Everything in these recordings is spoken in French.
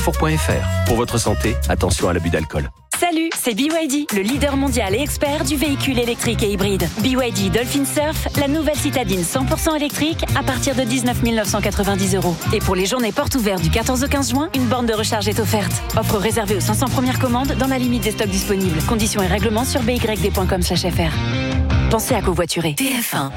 carrefour.fr. Pour votre santé, attention à l'abus d'alcool. Salut, c'est BYD, le leader mondial et expert du véhicule électrique et hybride. BYD Dolphin Surf, la nouvelle citadine 100% électrique à partir de 19 990 €. Et pour les journées portes ouvertes du 14 au 15 juin, une borne de recharge est offerte. Offre réservée aux 500 premières commandes dans la limite des stocks disponibles. Conditions et règlements sur byd.com/fr. Pensez à covoiturer. TF1.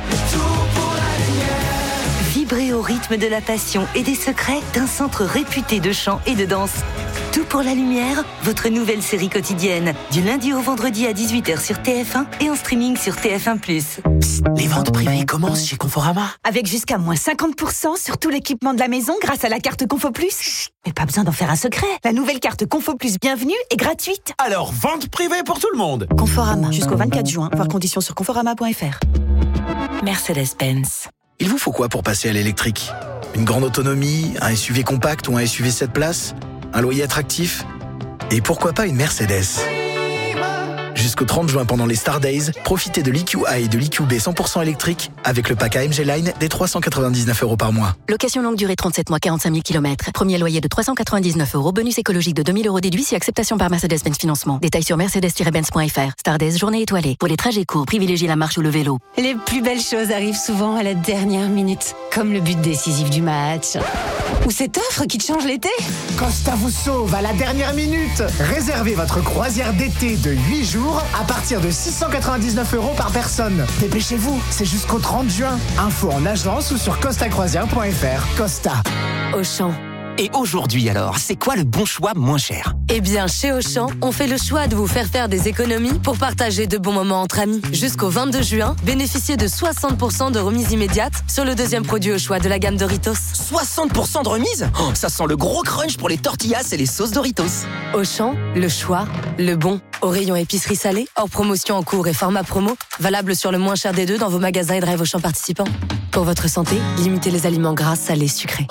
Vibrez au rythme de la passion et des secrets d'un centre réputé de chant et de danse. Tout pour la lumière, votre nouvelle série quotidienne. Du lundi au vendredi à 18h sur TF1 et en streaming sur TF1+. Psst, les ventes privées commencent chez Conforama. Avec jusqu'à moins 50% sur tout l'équipement de la maison grâce à la carte Confo Plus. Chut, mais pas besoin d'en faire un secret. La nouvelle carte Confo Plus Bienvenue est gratuite. Alors, vente privée pour tout le monde. Conforama, jusqu'au 24 juin. Voir conditions sur conforama.fr. Mercedes-Benz. Il vous faut quoi pour passer à l'électrique ? Une grande autonomie, un SUV compact ou un SUV 7 places ? Un loyer attractif ? Et pourquoi pas une Mercedes ? Jusqu'au 30 juin pendant les Star Days, profitez de l'EQA et de l'EQB 100% électrique avec le pack AMG Line des 399 € par mois. Location longue durée 37 mois, 45 000 km. Premier loyer de 399 €. Bonus écologique de 2 000 € déduit si acceptation par Mercedes-Benz Financement. Détails sur mercedes-benz.fr. Star Days, journée étoilée. Pour les trajets courts, privilégiez la marche ou le vélo. Les plus belles choses arrivent souvent à la dernière minute. Comme le but décisif du match. Ou cette offre qui te change l'été. Costa vous sauve à la dernière minute. Réservez votre croisière d'été de 8 jours à partir de 699 € par personne. Dépêchez-vous, c'est jusqu'au 30 juin. Info en agence ou sur costacroisière.fr. Costa. Auchan. Et aujourd'hui alors, c'est quoi le bon choix moins cher ? Eh bien, chez Auchan, on fait le choix de vous faire des économies pour partager de bons moments entre amis. Jusqu'au 22 juin, bénéficiez de 60% de remise immédiate sur le deuxième produit au choix de la gamme Doritos. 60% de remise ? Oh, ça sent le gros crunch pour les tortillas et les sauces Doritos. Auchan, le choix, le bon. Au rayon épicerie salée, hors promotion en cours et format promo, valable sur le moins cher des deux dans vos magasins et drive Auchan participants. Pour votre santé, limitez les aliments gras, salés, sucrés.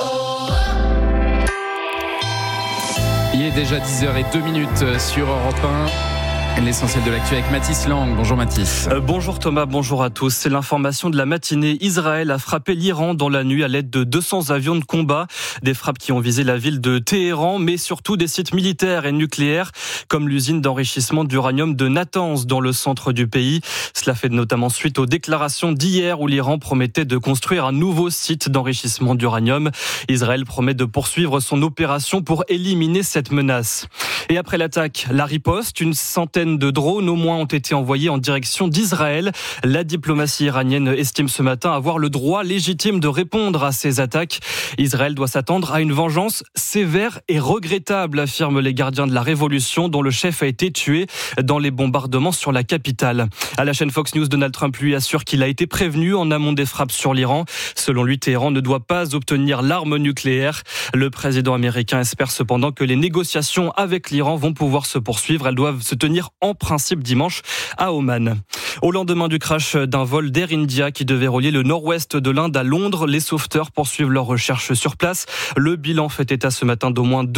Il est déjà 10h02 sur Europe 1. L'essentiel de l'actu avec Mathis Lang. Bonjour Mathis. Bonjour Thomas, bonjour à tous. C'est l'information de la matinée. Israël a frappé l'Iran dans la nuit à l'aide de 200 avions de combat. Des frappes qui ont visé la ville de Téhéran, mais surtout des sites militaires et nucléaires, comme l'usine d'enrichissement d'uranium de Natanz dans le centre du pays. Cela fait notamment suite aux déclarations d'hier où l'Iran promettait de construire un nouveau site d'enrichissement d'uranium. Israël promet de poursuivre son opération pour éliminer cette menace. Et après l'attaque, la riposte, une centaine de drones au moins ont été envoyés en direction d'Israël. La diplomatie iranienne estime ce matin avoir le droit légitime de répondre à ces attaques. Israël doit s'attendre à une vengeance sévère et regrettable, affirment les gardiens de la révolution dont le chef a été tué dans les bombardements sur la capitale. À la chaîne Fox News, Donald Trump lui assure qu'il a été prévenu en amont des frappes sur l'Iran. Selon lui, Téhéran ne doit pas obtenir l'arme nucléaire. Le président américain espère cependant que les négociations avec l'Iran vont pouvoir se poursuivre. Elles doivent se tenir en principe dimanche à Oman. Au lendemain du crash d'un vol d'Air India qui devait relier le nord-ouest de l'Inde à Londres, les sauveteurs poursuivent leurs recherches sur place. Le bilan fait état ce matin d'au moins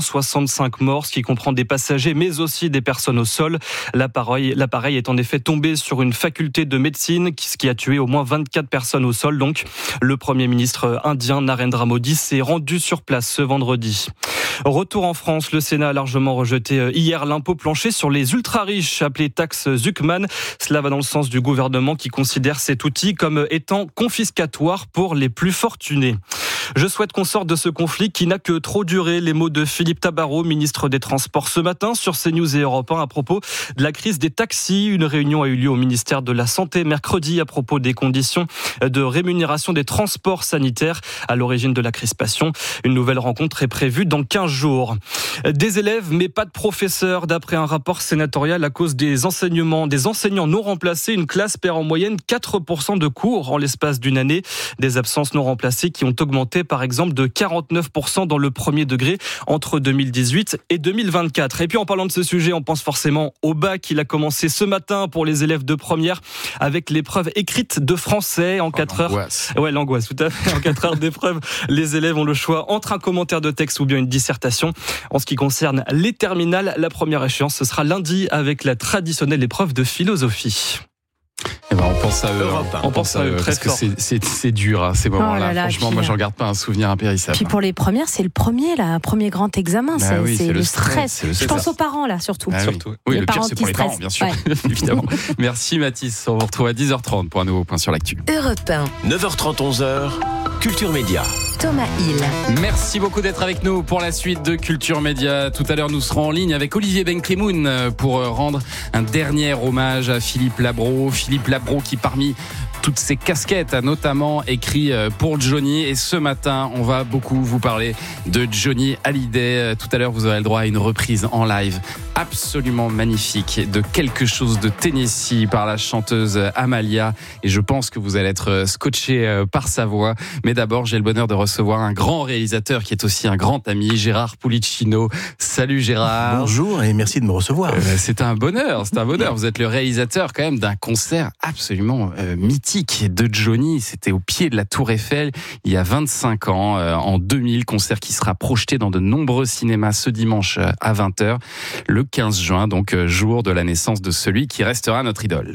265 morts, ce qui comprend des passagers mais aussi des personnes au sol. L'appareil est en effet tombé sur une faculté de médecine, ce qui a tué au moins 24 personnes au sol. Donc, le Premier ministre indien Narendra Modi s'est rendu sur place ce vendredi. Retour en France, le Sénat a largement rejeté hier l'impôt plancher sur les ultra-riches, appelé taxe Zuckman. Cela va dans le sens du gouvernement qui considère cet outil comme étant confiscatoire pour les plus fortunés. Je souhaite qu'on sorte de ce conflit qui n'a que trop duré. Les mots de Philippe Tabarot, ministre des Transports, ce matin sur CNews et Europe 1 à propos de la crise des taxis. Une réunion a eu lieu au ministère de la Santé mercredi à propos des conditions de rémunération des transports sanitaires à l'origine de la crispation. Une nouvelle rencontre est prévue dans 15 jours. Des élèves, mais pas de professeurs. D'après un rapport sénatorial, à cause des enseignants non remplacés, une classe perd en moyenne 4% de cours en l'espace d'une année. Des absences non remplacées qui ont augmenté par exemple de 49% dans le premier degré entre 2018 et 2024. Et puis en parlant de ce sujet, on pense forcément au bac. Il a commencé ce matin pour les élèves de première avec l'épreuve écrite de français en 4 heures. Ouais, l'angoisse, tout à fait. En 4 heures d'épreuve, les élèves ont le choix entre un commentaire de texte ou bien une dissertation. En ce qui concerne les terminales, la première échéance, ce sera lundi avec la traditionnelle épreuve de philosophie. Eh ben, on pense à eux. On pense à eux parce que c'est dur, hein, ces moments-là. Franchement, moi, j'en garde pas un souvenir impérissable. Puis pour les premières, c'est le premier grand examen. Bah c'est le stress. Je pense aux parents, là, surtout. Oui, le pire, c'est pour les parents, bien sûr. Ouais. Évidemment. Merci, Mathis. On vous retrouve à 10h30 pour un nouveau point sur l'actu. Europe 1. 9h30, 11h, Culture Média. Thomas Hill. Merci beaucoup d'être avec nous pour la suite de Culture Média. Tout à l'heure, nous serons en ligne avec Olivier Benkemoun pour rendre un dernier hommage à Philippe Labro. Philippe Labro qui, parmi toutes ses casquettes, a notamment écrit pour Johnny. Et ce matin, on va beaucoup vous parler de Johnny Hallyday. Tout à l'heure, vous aurez le droit à une reprise en live absolument magnifique de Quelque chose de Tennessee par la chanteuse Amalia. Et je pense que vous allez être scotché par sa voix. Mais d'abord, j'ai le bonheur de recevoir un grand réalisateur qui est aussi un grand ami, Gérard Pulicino. Salut Gérard. Bonjour et merci de me recevoir. C'est un bonheur. Vous êtes le réalisateur quand même d'un concert absolument mythique de Johnny. C'était au pied de la Tour Eiffel il y a 25 ans, en 2000, concert qui sera projeté dans de nombreux cinémas ce dimanche à 20h, le 15 juin, donc jour de la naissance de celui qui restera notre idole.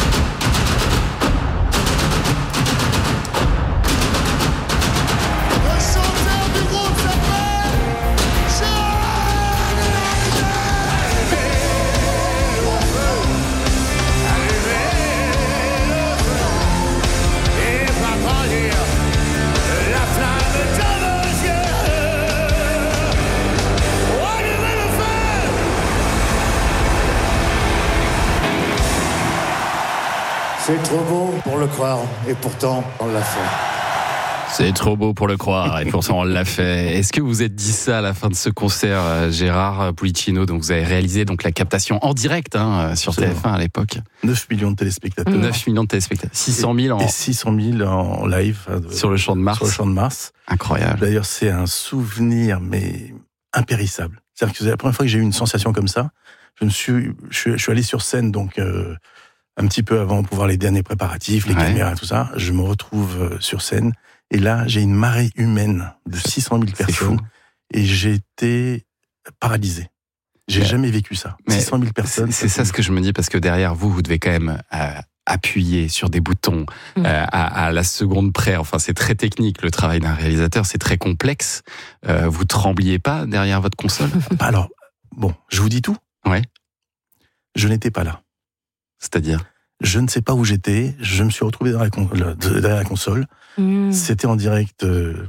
C'est trop beau pour le croire, et pourtant, on l'a fait. C'est trop beau pour le croire, et pourtant on l'a fait. Est-ce que vous êtes dit ça à la fin de ce concert, Gérard Pulicino, dont vous avez réalisé donc la captation en direct sur TF1 à l'époque? 9 millions de téléspectateurs. 9 millions de téléspectateurs. 600 000 et 600 000 en live. Sur le Champ de Mars. Sur le Champ de Mars. Incroyable. D'ailleurs, c'est un souvenir, mais impérissable. C'est-à-dire que c'est la première fois que j'ai eu une sensation comme ça. Je suis allé sur scène, donc un petit peu avant pour voir les derniers préparatifs, les caméras, tout ça. Je me retrouve sur scène. Et là, j'ai une marée humaine de 600 000 personnes. Et j'ai été paralysé. J'ai jamais vécu ça. 600 000 personnes. C'est ça ce que je me dis, parce que derrière vous devez quand même appuyer sur des boutons à la seconde près. Enfin, c'est très technique, le travail d'un réalisateur. C'est très complexe. Vous trembliez pas derrière votre console? Alors, bon, je vous dis tout. Ouais. Je n'étais pas là. C'est-à-dire? Je ne sais pas où j'étais. Je me suis retrouvé derrière la console. C'était en direct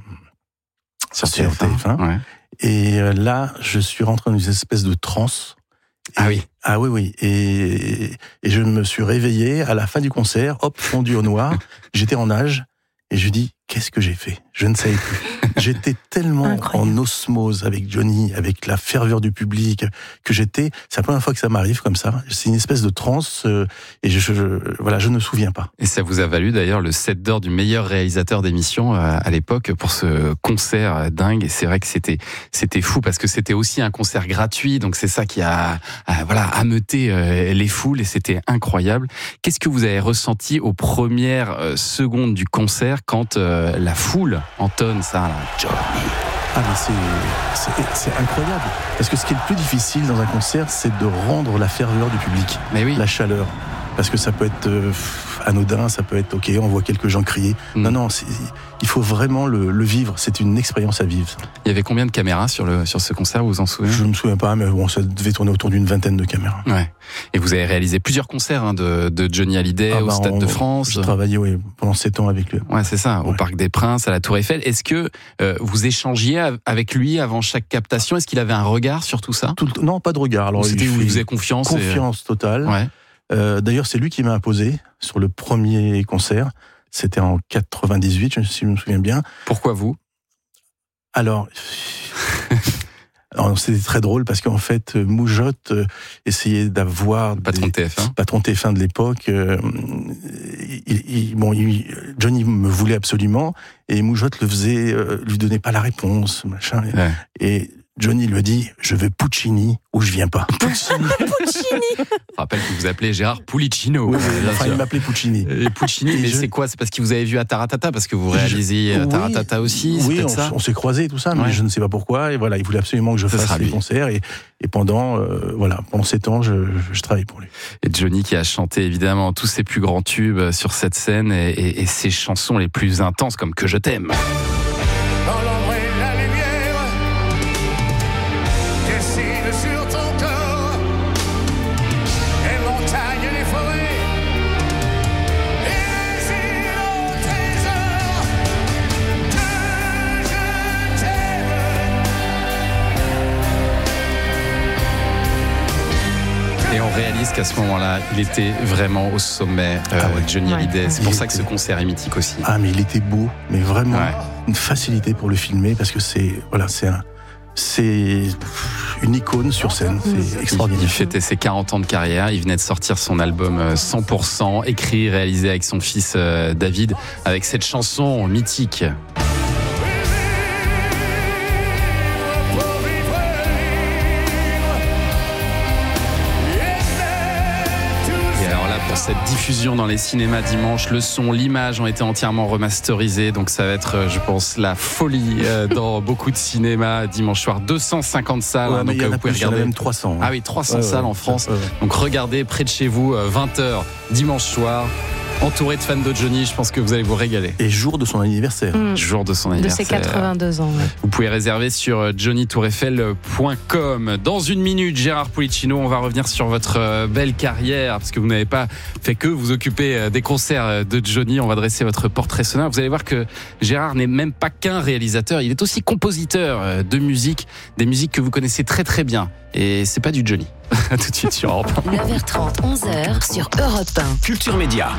sur TF1. Ouais. Et là, je suis rentré dans une espèce de transe. Ah oui. Ah oui. Et je me suis réveillé à la fin du concert, hop, fondu au noir. J'étais en nage et je dis, qu'est-ce que j'ai fait? Je ne savais plus. J'étais tellement en osmose avec Johnny, avec la ferveur du public, que c'est la première fois que ça m'arrive comme ça. C'est une espèce de transe, et je ne me souviens pas. Et ça vous a valu d'ailleurs le 7 d'or du meilleur réalisateur d'émission à l'époque pour ce concert dingue. Et c'est vrai que c'était fou parce que c'était aussi un concert gratuit, donc c'est ça qui a ameuté les foules et c'était incroyable. Qu'est-ce que vous avez ressenti aux premières secondes du concert quand la foule entonne ça là, Johnny? Ah mais c'est incroyable. Parce que ce qui est le plus difficile dans un concert, c'est de rendre la ferveur du public, la chaleur. Parce que ça peut être anodin, ça peut être ok, on voit quelques gens crier. Non, il faut vraiment le vivre. C'est une expérience à vivre. Il y avait combien de caméras sur ce concert, vous vous en souvenez? Je ne me souviens pas, mais bon, ça devait tourner autour d'une vingtaine de caméras. Ouais. Et vous avez réalisé plusieurs concerts de Johnny Hallyday au Stade de France. J'ai travaillé pendant 7 ans avec lui. Ouais, c'est ça, au Parc des Princes, à la Tour Eiffel. Est-ce que vous échangiez avec lui avant chaque captation? Est-ce qu'il avait un regard sur tout ça? Non, pas de regard. Alors, il vous faisait confiance? Confiance totale. Ouais. D'ailleurs, c'est lui qui m'a imposé sur le premier concert. C'était en 98, si je me souviens bien. Pourquoi vous? Alors c'était très drôle parce qu'en fait, Moujotte essayait d'avoir patron de TF1 de l'époque. Johnny me voulait absolument et Moujotte lui donnait pas la réponse, machin. Ouais. Et Johnny lui a dit, je veux Puccini ou je viens pas. Puccini. Je rappelle que vous appelez Gérard Pulicino. Oui, il m'appelait Puccini. Et Puccini, mais c'est quoi? C'est parce qu'il vous avez vu à Taratata, parce que vous réalisez Taratata aussi. Oui, on s'est croisés et tout ça, mais je ne sais pas pourquoi. Et voilà, il voulait absolument que je fasse les concerts. Et pendant 7 ans, je travaille pour lui. Et Johnny qui a chanté évidemment tous ses plus grands tubes sur cette scène et ses chansons les plus intenses comme Que je t'aime. Et on réalise qu'à ce moment-là, il était vraiment au sommet, Johnny Hallyday. C'est pour ça que ce concert est mythique aussi. Ah, mais il était beau, mais vraiment une facilité pour le filmer parce que c'est une icône sur scène, c'est extraordinaire. Il fêtait ses 40 ans de carrière, il venait de sortir son album 100%, écrit, réalisé avec son fils David, avec cette chanson mythique. Pour cette diffusion dans les cinémas dimanche, le son, l'image ont été entièrement remasterisés, donc ça va être, je pense, la folie dans beaucoup de cinémas dimanche soir. 250 salles, donc vous pouvez regarder. Même 300. Ah oui, 300 salles en France. Donc regardez près de chez vous, 20h dimanche soir. Entouré de fans de Johnny, je pense que vous allez vous régaler. Et jour de son anniversaire. Jour de son anniversaire. De ses 82 ans. Ouais. Vous pouvez réserver sur johnnytoureiffel.com. Dans une minute, Gérard Pulicino, on va revenir sur votre belle carrière, parce que vous n'avez pas fait que vous occuper des concerts de Johnny. On va dresser votre portrait sonore. Vous allez voir que Gérard n'est même pas qu'un réalisateur, il est aussi compositeur de musique, des musiques que vous connaissez très très bien. Et c'est pas du Johnny. Tout de suite sur Europe 1. 9h30, 11h sur Europe 1. Culture Média.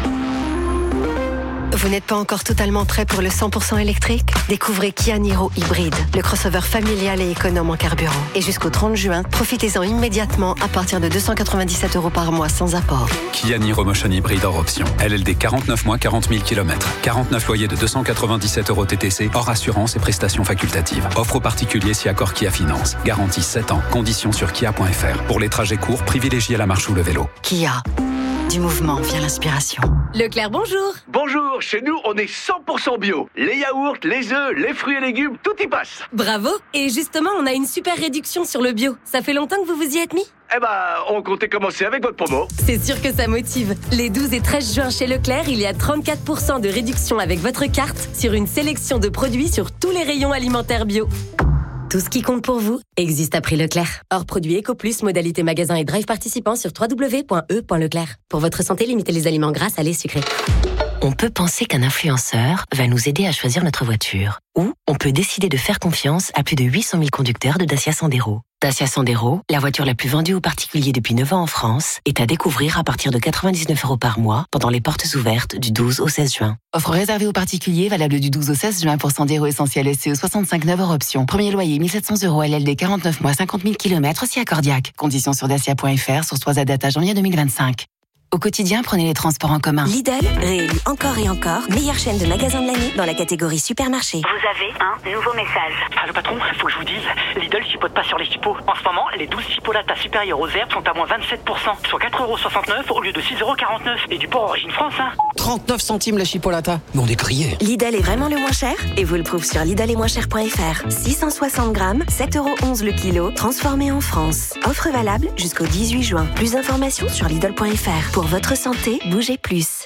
Vous n'êtes pas encore totalement prêt pour le 100% électrique? Découvrez Kia Niro Hybride, le crossover familial et économe en carburant. Et jusqu'au 30 juin, profitez-en immédiatement à partir de 297 € par mois sans apport. Kia Niro Motion Hybride hors option. LLD 49 mois, 40 000 km. 49 loyers de 297 € TTC, hors assurance et prestations facultatives. Offre aux particuliers si accord Kia Finance. Garantie 7 ans. Conditions sur kia.fr. Pour les trajets courts, privilégiez la marche ou le vélo. Kia. Du mouvement vient l'inspiration. Leclerc, bonjour. Bonjour, chez nous, on est 100% bio. Les yaourts, les œufs, les fruits et légumes, tout y passe. Bravo. Et justement, on a une super réduction sur le bio. Ça fait longtemps que vous vous y êtes mis? Eh ben, on comptait commencer avec votre promo. C'est sûr que ça motive. Les 12 et 13 juin chez Leclerc, il y a 34% de réduction avec votre carte sur une sélection de produits sur tous les rayons alimentaires bio. Tout ce qui compte pour vous existe à prix Leclerc. Hors produit Eco Plus, modalité magasin et drive participant sur www.e.leclerc. Pour votre santé, limitez les aliments gras, salés, sucrés. On peut penser qu'un influenceur va nous aider à choisir notre voiture. Ou on peut décider de faire confiance à plus de 800 000 conducteurs de Dacia Sandero. Dacia Sandero, la voiture la plus vendue aux particuliers depuis 9 ans en France, est à découvrir à partir de 99 € par mois pendant les portes ouvertes du 12 au 16 juin. Offre réservée aux particuliers, valable du 12 au 16 juin pour Sandero Essentiel SCE 65 hors option. Premier loyer 1700 € LLD 49 mois 50 000 km si accordiaque. Conditions sur dacia.fr, source 3 à date à janvier 2025. Au quotidien, prenez les transports en commun. Lidl, réélu encore et encore, meilleure chaîne de magasins de l'année dans la catégorie supermarché. Vous avez un nouveau message. Ah, le patron, faut que je vous dise, Lidl chipote pas sur les chipots. En ce moment, les 12 chipolatas supérieures aux herbes sont à moins 27%, soit 4,69 € au lieu de 6,49 €. Et du porc origine France, 39 centimes la chipolata. Mais on est grillés. Lidl est vraiment le moins cher et vous le prouve sur lidl-et-moins-cher.fr. 660 grammes, 7,11 € le kilo, transformé en France. Offre valable jusqu'au 18 juin. Plus d'informations sur lidl.fr. Pour votre santé, bougez plus.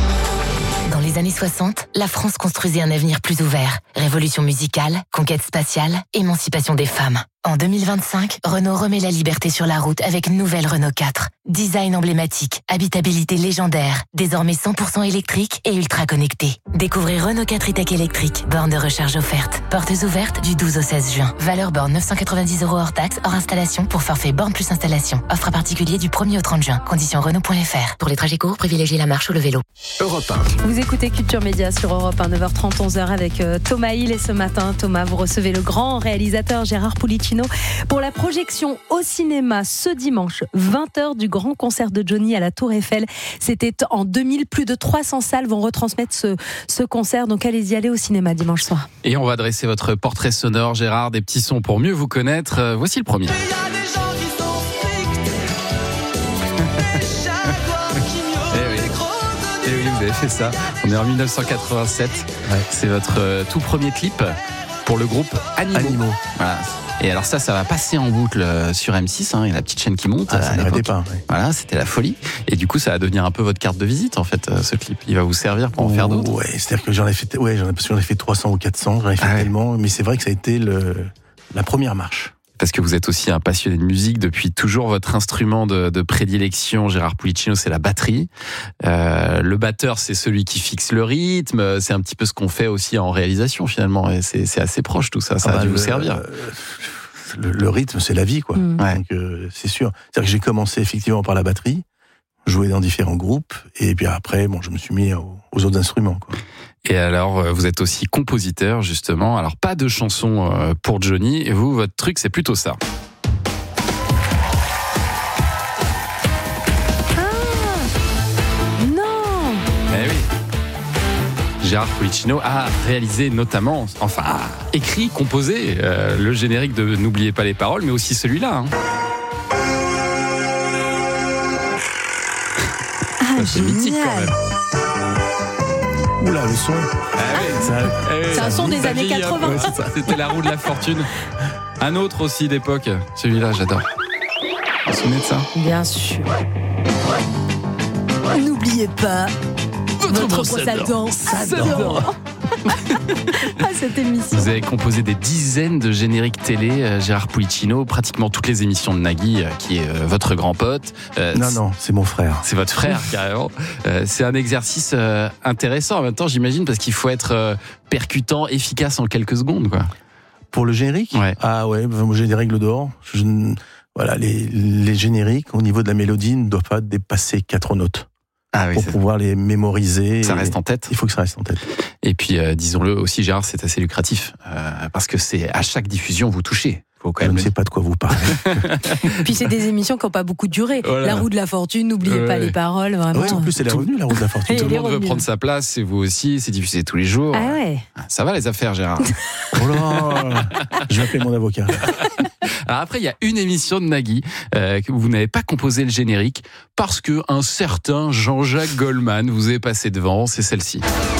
Dans les années 60, la France construisait un avenir plus ouvert. Révolution musicale, conquête spatiale, émancipation des femmes. En 2025, Renault remet la liberté sur la route avec une nouvelle Renault 4. Design emblématique, habitabilité légendaire, désormais 100% électrique et ultra connecté. Découvrez Renault 4 e-Tech électrique, borne de recharge offerte. Portes ouvertes du 12 au 16 juin. Valeur borne 990 € hors taxe, hors installation pour forfait borne plus installation. Offre à particulier du 1er au 30 juin. Conditions Renault.fr. Pour les trajets courts, privilégiez la marche ou le vélo. Europe 1. Vous écoutez Culture Média sur Europe 1, 9h30, 11h avec Thomas Hill. Et ce matin, Thomas, vous recevez le grand réalisateur Gérard Pulicino Puccino pour la projection au cinéma ce dimanche 20h du grand concert de Johnny à la Tour Eiffel. C'était en 2000, plus de 300 salles vont retransmettre ce concert, donc allez au cinéma dimanche soir. Et on va dresser votre portrait sonore, Gérard, des petits sons pour mieux vous connaître. Voici le premier. Et oui, vous avez fait ça. On est en 1987. Ouais. C'est votre tout premier clip pour le groupe Animaux. Voilà. Et alors ça va passer en boucle sur M6, et la petite chaîne qui monte. Ça n'arrêtait pas. Ouais. Voilà, c'était la folie. Et du coup, ça va devenir un peu votre carte de visite, en fait, ce clip. Il va vous servir pour en faire d'autres. Ouais, c'est-à-dire que j'en ai fait 300 ou 400, j'en ai fait tellement, mais c'est vrai que ça a été la première marche. Parce que vous êtes aussi un passionné de musique depuis toujours. Votre instrument de prédilection, Gérard Pulicino, c'est la batterie. Le batteur, c'est celui qui fixe le rythme. C'est un petit peu ce qu'on fait aussi en réalisation finalement. Et c'est assez proche tout ça. Ça a dû vous servir. Le rythme, c'est la vie, quoi. Donc c'est sûr. C'est-à-dire que j'ai commencé effectivement par la batterie, jouer dans différents groupes, et puis après, je me suis mis aux autres instruments, quoi. Et alors, vous êtes aussi compositeur, justement. Alors, pas de chansons pour Johnny. Et vous, votre truc, c'est plutôt ça. Non. Eh oui. Gérard Pulicino a réalisé notamment, écrit, composé le générique de N'oubliez pas les paroles, mais aussi celui-là. C'est mythique quand même. Oula, le son. C'est un son des années 80. Ouais, c'était la roue de la fortune. Un autre aussi d'époque. Celui-là, j'adore. Vous vous souvenez de ça ? Bien sûr. N'oubliez pas votre brosse à dents. Cette émission. Vous avez composé des dizaines de génériques télé, Gérard Pulicino, pratiquement toutes les émissions de Nagui, qui est votre grand pote. Non, c'est mon frère. C'est votre frère, carrément. C'est un exercice intéressant en même temps, j'imagine, parce qu'il faut être percutant, efficace en quelques secondes, quoi. Pour le générique ? Ouais. Ah ouais, j'ai des règles d'or. Voilà, les génériques, au niveau de la mélodie, ne doivent pas dépasser 4 notes. Pour pouvoir les mémoriser. Ça reste en tête. Il faut que ça reste en tête. Et puis, disons-le aussi, Gérard, c'est assez lucratif. Parce que c'est à chaque diffusion, vous touchez. Je ne sais pas de quoi vous parlez. Puis c'est des émissions qui n'ont pas beaucoup duré. Voilà. La roue de la fortune, n'oubliez pas les paroles. Vraiment. Ouais, en plus, elle est revenue, la roue de la fortune. Tout le monde veut prendre sa place, c'est vous aussi, c'est diffusé tous les jours. Ah ouais. Ça va les affaires, Gérard? Oh là, je vais appeler mon avocat. Alors après, il y a une émission de Nagui où vous n'avez pas composé le générique parce que un certain Jean-Jacques Goldman vous est passé devant, c'est celle-ci.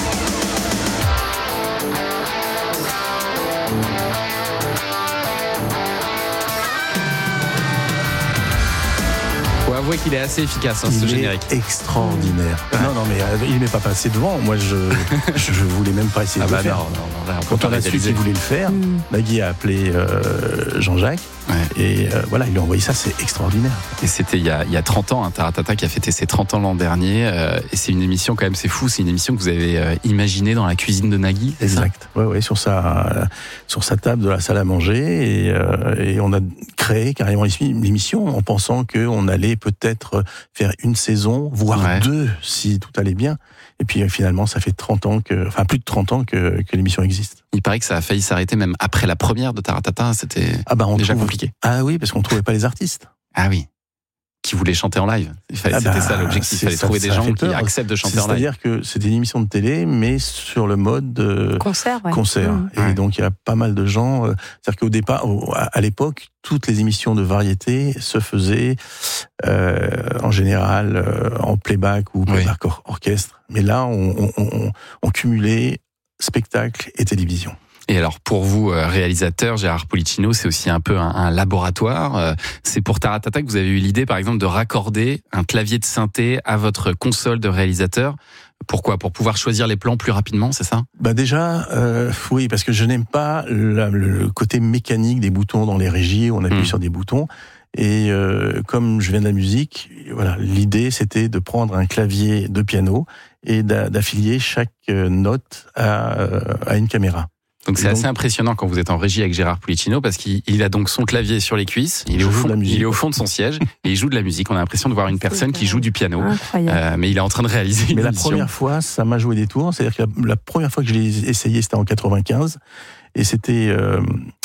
Faut avouer qu'il est assez efficace, ce générique. Extraordinaire. Non, mais il m'est pas passé devant. Moi, je voulais même pas essayer de le faire. Non, quand on a su qu'il voulait le faire, Nagui a appelé Jean-Jacques. Ouais. Et voilà, il lui a envoyé ça, c'est extraordinaire. Et c'était il y a 30 ans, Taratata qui a fêté ses 30 ans l'an dernier. Et c'est une émission, quand même, c'est fou, c'est une émission que vous avez imaginée dans la cuisine de Nagui. Exact. Ouais, sur sa table de la salle à manger. Et on a créé carrément l'émission en pensant qu'on allait peut-être faire une saison, voire deux, si tout allait bien. Et puis finalement, ça fait plus de 30 ans que l'émission existe. Il paraît que ça a failli s'arrêter même après la première de Taratata, c'était déjà compliqué. Ah oui, parce qu'on ne trouvait pas les artistes. Ah oui. Qui voulaient chanter en live. C'était ça l'objectif, il fallait trouver des gens qui acceptent de chanter en live. C'est-à-dire que c'était une émission de télé, mais sur le mode concert. Et donc il y a pas mal de gens. C'est-à-dire qu'au départ, à l'époque, toutes les émissions de variété se faisaient en général en playback ou playback orchestre. Mais là, on cumulait spectacle et télévision. Et alors pour vous, réalisateur, Gérard Pulicino, c'est aussi un peu un laboratoire. C'est pour Taratata que vous avez eu l'idée, par exemple, de raccorder un clavier de synthé à votre console de réalisateur. Pourquoi ? Pour pouvoir choisir les plans plus rapidement, c'est ça ? Déjà, oui, parce que je n'aime pas le côté mécanique des boutons dans les régies, où on appuie sur des boutons. Et comme je viens de la musique, voilà, l'idée c'était de prendre un clavier de piano et d'affilier chaque note à une caméra. Donc c'est assez impressionnant quand vous êtes en régie avec Gérard Pulicino parce qu'il a donc son clavier sur les cuisses, il est au fond de son siège et il joue de la musique. On a l'impression de voir une personne qui joue du piano, mais il est en train de réaliser une émission. La première fois, ça m'a joué des tours. C'est-à-dire que la première fois que je l'ai essayé, c'était en 95 et c'était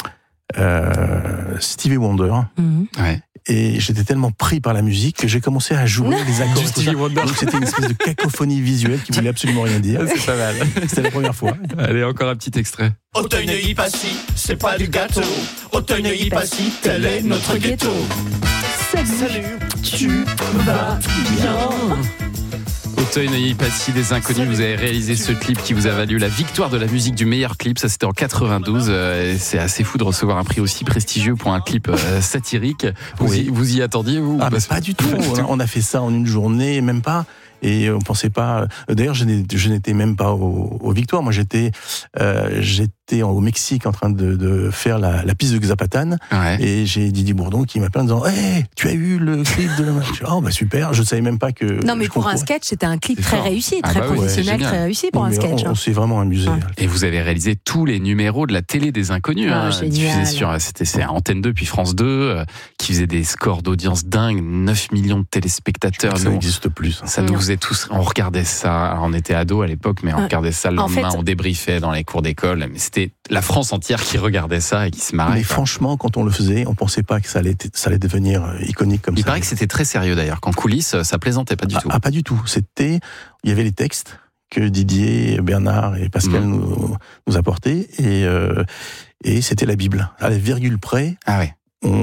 Stevie Wonder. Ouais. Et j'étais tellement pris par la musique que j'ai commencé à jouer les accords. Donc c'était une espèce de cacophonie visuelle qui voulait absolument rien dire. C'est pas mal. C'était la première fois. Allez, encore un petit extrait. Auteuil-Neuilly-Passy, c'est pas du gâteau. Auteuil-Neuilly-Passy, tel est notre ghetto. Salut, tu vas bien. Auteuil-Neuilly-Passy des Inconnus, vous avez réalisé ce clip qui vous a valu la victoire de la musique du meilleur clip, ça c'était en 92, c'est assez fou de recevoir un prix aussi prestigieux pour un clip satirique. Vous y attendiez vous? Pas du tout, on a fait ça en une journée, même pas. Et on pensait pas. D'ailleurs, je n'étais même pas aux victoires. Moi, j'étais au Mexique en train de faire la piste de Zapatan. Ouais. Et j'ai Didier Bourdon qui m'appelle en disant hey, tu as eu le clip de la match. Oh, bah super, je savais même pas que. Non, mais pour un sketch, c'était un clip très réussi, très professionnel, très réussi pour un sketch. On s'est vraiment amusé. Ouais. Et vous avez réalisé tous les numéros de la télé des Inconnus. Génial. C'était Antenne 2 puis France 2, qui faisait des scores d'audience dingues, 9 millions de téléspectateurs. Ça n'existe plus. Ça nous faisait tous. On regardait ça. Alors, on était ados à l'époque, mais on regardait ça le lendemain. On débriefait dans les cours d'école. Mais c'était la France entière qui regardait ça et qui se marrait. Mais franchement, quand on le faisait, on pensait pas que ça allait devenir iconique comme ça. Il paraît que c'était très sérieux d'ailleurs. Qu'en coulisses, ça plaisantait pas du tout. Pas du tout. Il y avait les textes que Didier, Bernard et Pascal nous apportaient et c'était la Bible. À la virgule près. Ah ouais.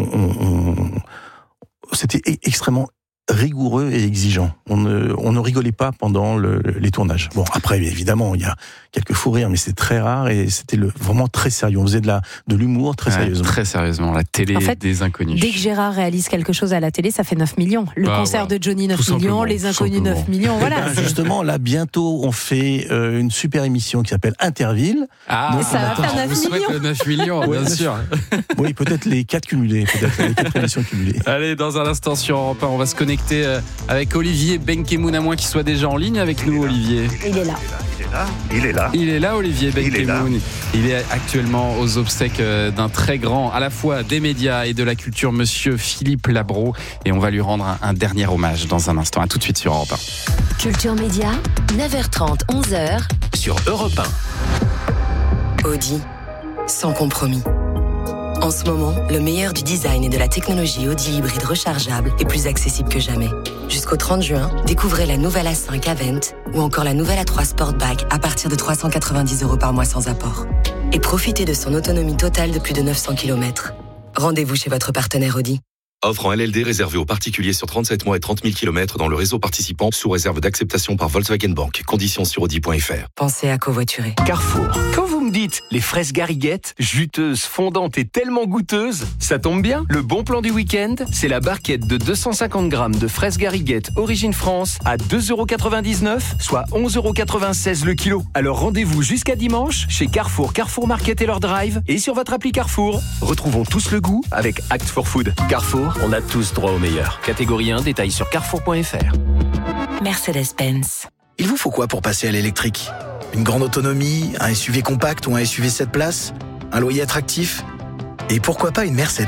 C'était extrêmement rigoureux et exigeant. On ne rigolait pas pendant les tournages. Bon, après, évidemment, il y a quelques fous rires, mais c'est très rare et c'était vraiment très sérieux. On faisait de l'humour très sérieusement. Très sérieusement, la télé des Inconnus. Dès que Gérard réalise quelque chose à la télé, ça fait 9 millions. Le concert de Johnny, 9 millions, les Inconnus, 9 millions, voilà. Justement, là, bientôt, on fait une super émission qui s'appelle Interville. Donc, ça va faire 9 millions. Le 9 millions, bien sûr. Oui, peut-être les 4 cumulés, les 4 émissions cumulées. Allez, dans un instant sur Europe 1, on va se connecter avec Olivier Benkemoun, à moins qu'il soit déjà en ligne avec nous, Olivier. Il est là. Il est là, Olivier Benkemoun. Il est actuellement aux obsèques d'un très grand, à la fois des médias et de la culture, monsieur Philippe Labro. Et on va lui rendre un dernier hommage dans un instant. À tout de suite sur Europe 1. Culture Média, 9h30, 11h. Sur Europe 1. Audi, sans compromis. En ce moment, le meilleur du design et de la technologie Audi hybride rechargeable est plus accessible que jamais. Jusqu'au 30 juin, découvrez la nouvelle A5 Avent ou encore la nouvelle A3 Sportback à partir de 390 € par mois sans apport. Et profitez de son autonomie totale de plus de 900 km. Rendez-vous chez votre partenaire Audi. Offre en LLD réservée aux particuliers sur 37 mois et 30 000 km dans le réseau participant sous réserve d'acceptation par Volkswagen Bank. Conditions sur Audi.fr. Pensez à covoiturer. Carrefour. Quand vous me dites les fraises Gariguette, juteuses, fondantes et tellement goûteuses, ça tombe bien. Le bon plan du week-end, c'est la barquette de 250 grammes de fraises Gariguette Origine France à 2,99 €, soit 11,96 € le kilo. Alors rendez-vous jusqu'à dimanche chez Carrefour, Carrefour Market et leur drive et sur votre appli Carrefour. Retrouvons tous le goût avec Act for Food. Carrefour, on a tous droit au meilleur. Catégorie 1, détails sur carrefour.fr. Mercedes-Benz. Il vous faut quoi pour passer à l'électrique ? Une grande autonomie, un SUV compact ou un SUV 7 places ? Un loyer attractif ? Et pourquoi pas une Mercedes ?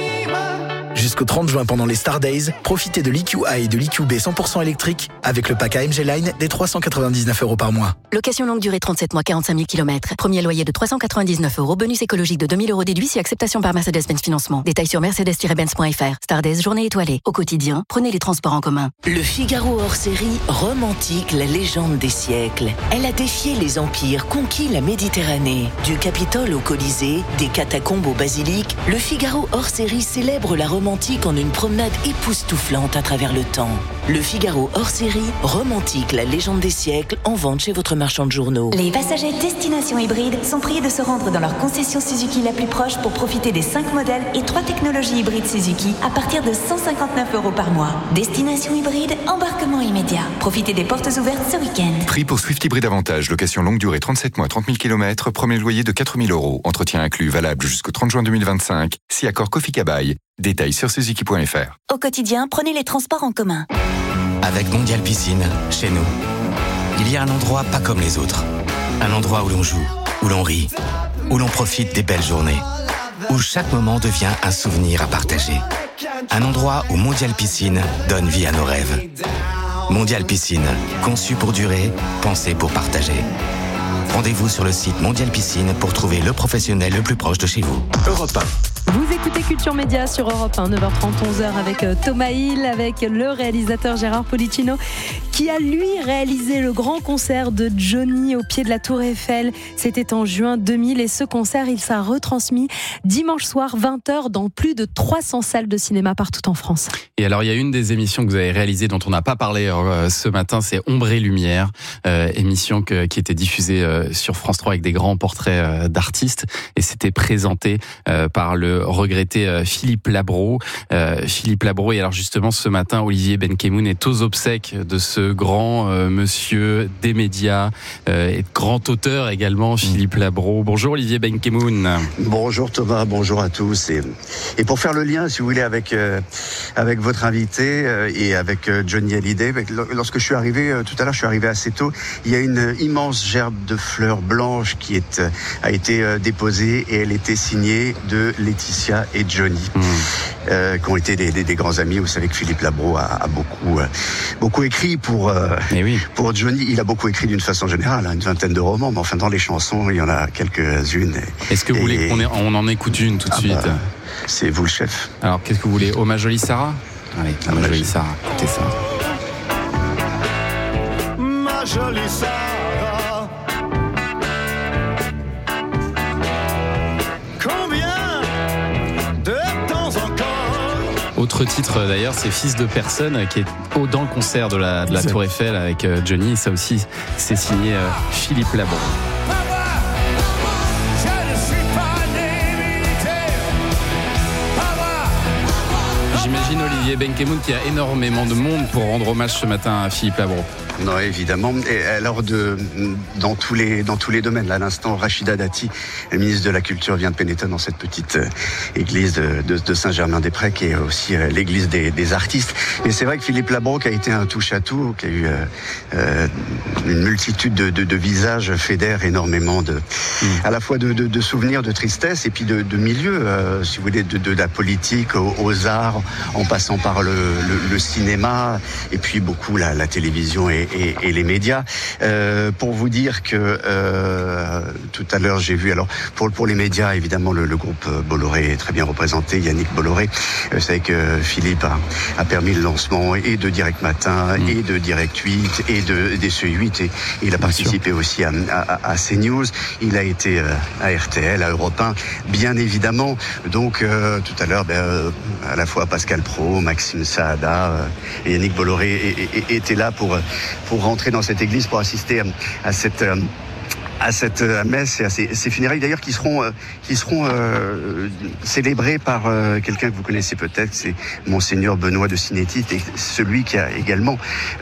Jusqu'au 30 juin pendant les Star Days, profitez de l'EQA et de l'EQB 100% électrique avec le pack AMG Line des 399 € par mois. Location longue durée 37 mois, 45 000 km. Premier loyer de 399 €. Bonus écologique de 2 000 € déduit si acceptation par Mercedes-Benz Financement. Détails sur mercedes-benz.fr. Star Days, journée étoilée. Au quotidien, prenez les transports en commun. Le Figaro hors série romantique la légende des siècles. Elle a défié les empires, conquis la Méditerranée. Du Capitole au Colisée, des catacombes au basilic, le Figaro hors série célèbre la romantique en une promenade époustouflante à travers le temps. Le Figaro hors série, romantique la légende des siècles, en vente chez votre marchand de journaux. Les passagers destination hybride sont priés de se rendre dans leur concession Suzuki la plus proche pour profiter des 5 modèles et 3 technologies hybrides Suzuki à partir de 159 € par mois. Destination hybride, embarquement immédiat. Profitez des portes ouvertes ce week-end. Prix pour Swift Hybride Avantage, location longue durée 37 mois, 30 000 km, premier loyer de 4 000 €. Entretien inclus, valable jusqu'au 30 juin 2025. Si accord Kofi Kabaï. Détails sur Suzuki.fr. Au quotidien, prenez les transports en commun. Avec Mondial Piscine, chez nous, il y a un endroit pas comme les autres. Un endroit où l'on joue, où l'on rit, où l'on profite des belles journées, où chaque moment devient un souvenir à partager. Un endroit où Mondial Piscine donne vie à nos rêves. Mondial Piscine, conçu pour durer, pensé pour partager. Rendez-vous sur le site Mondial Piscine pour trouver le professionnel le plus proche de chez vous. Europe 1. Vous écoutez Culture Média sur Europe 1, 9h30, 11h avec Thomas Hill, avec le réalisateur Gérard Policino, qui a lui réalisé le grand concert de Johnny au pied de la Tour Eiffel. C'était en juin 2000 et ce concert, il sera retransmis dimanche soir 20h dans plus de 300 salles de cinéma partout en France. Et alors, il y a une des émissions que vous avez réalisées dont on n'a pas parlé ce matin, c'est Ombre et Lumière, émission qui était diffusée sur France 3 avec des grands portraits d'artistes, et c'était présenté par le regretté Philippe Labro. Philippe Labro, et alors justement ce matin, Olivier Benkemoun est aux obsèques de ce grand monsieur des médias et grand auteur également, Philippe Labro. Bonjour Olivier Benkemoun. Bonjour Thomas, bonjour à tous. Et pour faire le lien, si vous voulez, avec votre invité et avec Johnny Hallyday, lorsque je suis arrivé tout à l'heure, je suis arrivé assez tôt, il y a une immense gerbe de fleurs blanches qui a été déposée, et elle était signée de Laetitia et Johnny, qui ont été des grands amis. Vous savez que Philippe Labro a beaucoup écrit pour Johnny. Il a beaucoup écrit d'une façon générale, une vingtaine de romans, mais enfin dans les chansons, il y en a quelques-unes. Est-ce que vous voulez qu'on en écoute une tout de suite? C'est vous le chef. Alors qu'est-ce que vous voulez? Oh ma jolie Sarah? Allez, ma jolie Sarah, écoutez ça. Ma jolie Sarah. Autre titre d'ailleurs, c'est Fils de personne, qui est dans le concert de la Tour Eiffel avec Johnny. Ça aussi, c'est signé Philippe Labro. J'imagine Olivier Benkemoun qu'il y a énormément de monde pour rendre hommage ce matin à Philippe Labro. Non, évidemment. Et alors, dans tous les domaines, là, à l'instant, Rachida Dati, le ministre de la Culture, vient de pénétrer dans cette petite église de Saint-Germain-des-Prés, qui est aussi l'église des artistes. Et c'est vrai que Philippe Labro, qui a été un touche-à-tout, qui a eu une multitude de visages, fédère énormément à la fois de souvenirs, de tristesse, et puis de milieux, si vous voulez, de la politique aux arts, en passant par le cinéma, et puis beaucoup la télévision et les médias. Pour vous dire que tout à l'heure j'ai vu, alors pour les médias évidemment le groupe Bolloré est très bien représenté, Yannick Bolloré. Vous savez que Philippe a permis le lancement et de Direct Matin et de Direct 8 et des CE8, et il a participé aussi à CNews, il a été à RTL, à Europe 1 bien évidemment. Donc tout à l'heure à la fois Pascal Praud, Maxime Saada et Yannick Bolloré étaient là pour rentrer dans cette église, pour assister à cette messe et à ces funérailles d'ailleurs qui seront célébrées par quelqu'un que vous connaissez peut-être, c'est Monseigneur Benoît de Sinétit, et celui qui a également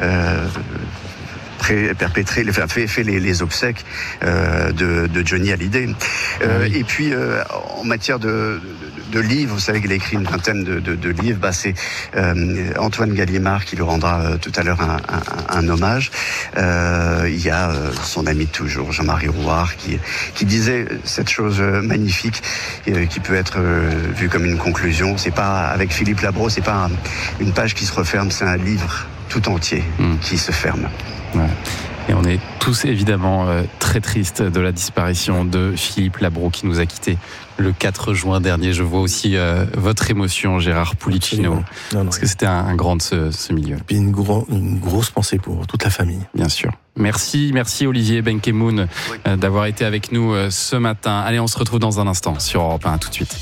fait les obsèques de Johnny Hallyday. Et puis en matière de livres, vous savez qu'il a écrit une vingtaine de livres. C'est Antoine Gallimard qui lui rendra tout à l'heure un hommage. Il y a son ami de toujours, Jean-Marie Rouard, qui disait cette chose magnifique qui peut être vue comme une conclusion. C'est pas, avec Philippe Labro, c'est pas une page qui se referme, c'est un livre tout entier qui se ferme. Ouais. Et on est tous évidemment très tristes de la disparition de Philippe Labro, qui nous a quittés le 4 juin dernier. Je vois aussi votre émotion, Gérard Policino, parce que c'était un grand de ce milieu. Et puis une grosse pensée pour toute la famille. Bien sûr. Merci Olivier Benkemoun d'avoir été avec nous ce matin. Allez, on se retrouve dans un instant sur Europe 1. Tout de suite.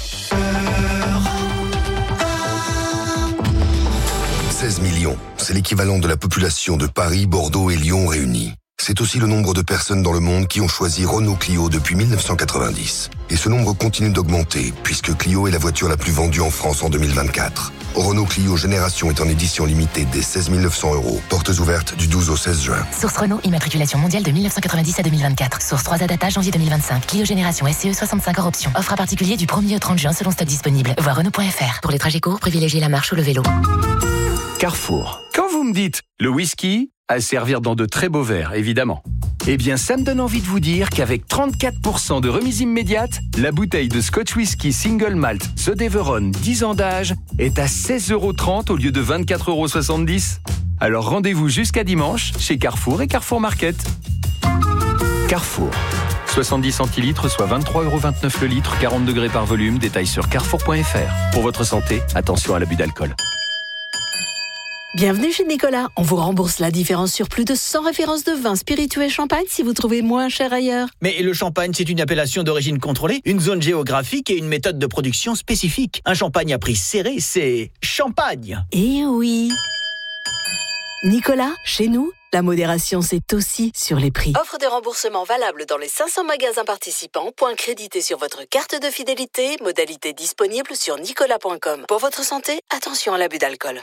16 millions, c'est l'équivalent de la population de Paris, Bordeaux et Lyon réunis. C'est aussi le nombre de personnes dans le monde qui ont choisi Renault Clio depuis 1990. Et ce nombre continue d'augmenter, puisque Clio est la voiture la plus vendue en France en 2024. Renault Clio Génération est en édition limitée dès 16 900 €. Portes ouvertes du 12 au 16 juin. Source Renault, immatriculation mondiale de 1990 à 2024. Source 3A Data, janvier 2025. Clio Génération SCE 65 hors option. Offre à particulier du 1er au 30 juin selon stock disponible. Voir Renault.fr. Pour les trajets courts, privilégiez la marche ou le vélo. Carrefour. Quand vous me dites le whisky, à servir dans de très beaux verres, évidemment. Eh bien, ça me donne envie de vous dire qu'avec 34% de remise immédiate, la bouteille de Scotch Whisky Single Malt The Deveron 10 ans d'âge est à 16,30 € au lieu de 24,70 €. Alors rendez-vous jusqu'à dimanche chez Carrefour et Carrefour Market. Carrefour. 70 centilitres, soit 23,29€ le litre, 40 degrés par volume. Détail sur carrefour.fr. Pour votre santé, attention à l'abus d'alcool. Bienvenue chez Nicolas. On vous rembourse la différence sur plus de 100 références de vins, spiritueux et champagne si vous trouvez moins cher ailleurs. Mais le champagne, c'est une appellation d'origine contrôlée, une zone géographique et une méthode de production spécifique. Un champagne à prix serré, c'est champagne. Eh oui. Nicolas, chez nous, la modération, c'est aussi sur les prix. Offre de remboursement valable dans les 500 magasins participants. Points crédités sur votre carte de fidélité. Modalité disponible sur nicolas.com. Pour votre santé, attention à l'abus d'alcool.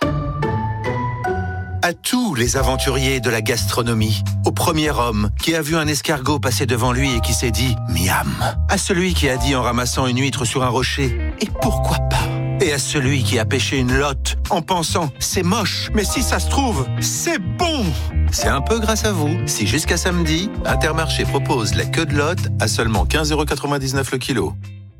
À tous les aventuriers de la gastronomie, au premier homme qui a vu un escargot passer devant lui et qui s'est dit « miam », à celui qui a dit en ramassant une huître sur un rocher « et pourquoi pas ?» et à celui qui a pêché une lotte en pensant « c'est moche, mais si ça se trouve, c'est bon !» C'est un peu grâce à vous si jusqu'à samedi, Intermarché propose la queue de lotte à seulement 15,99€ le kilo.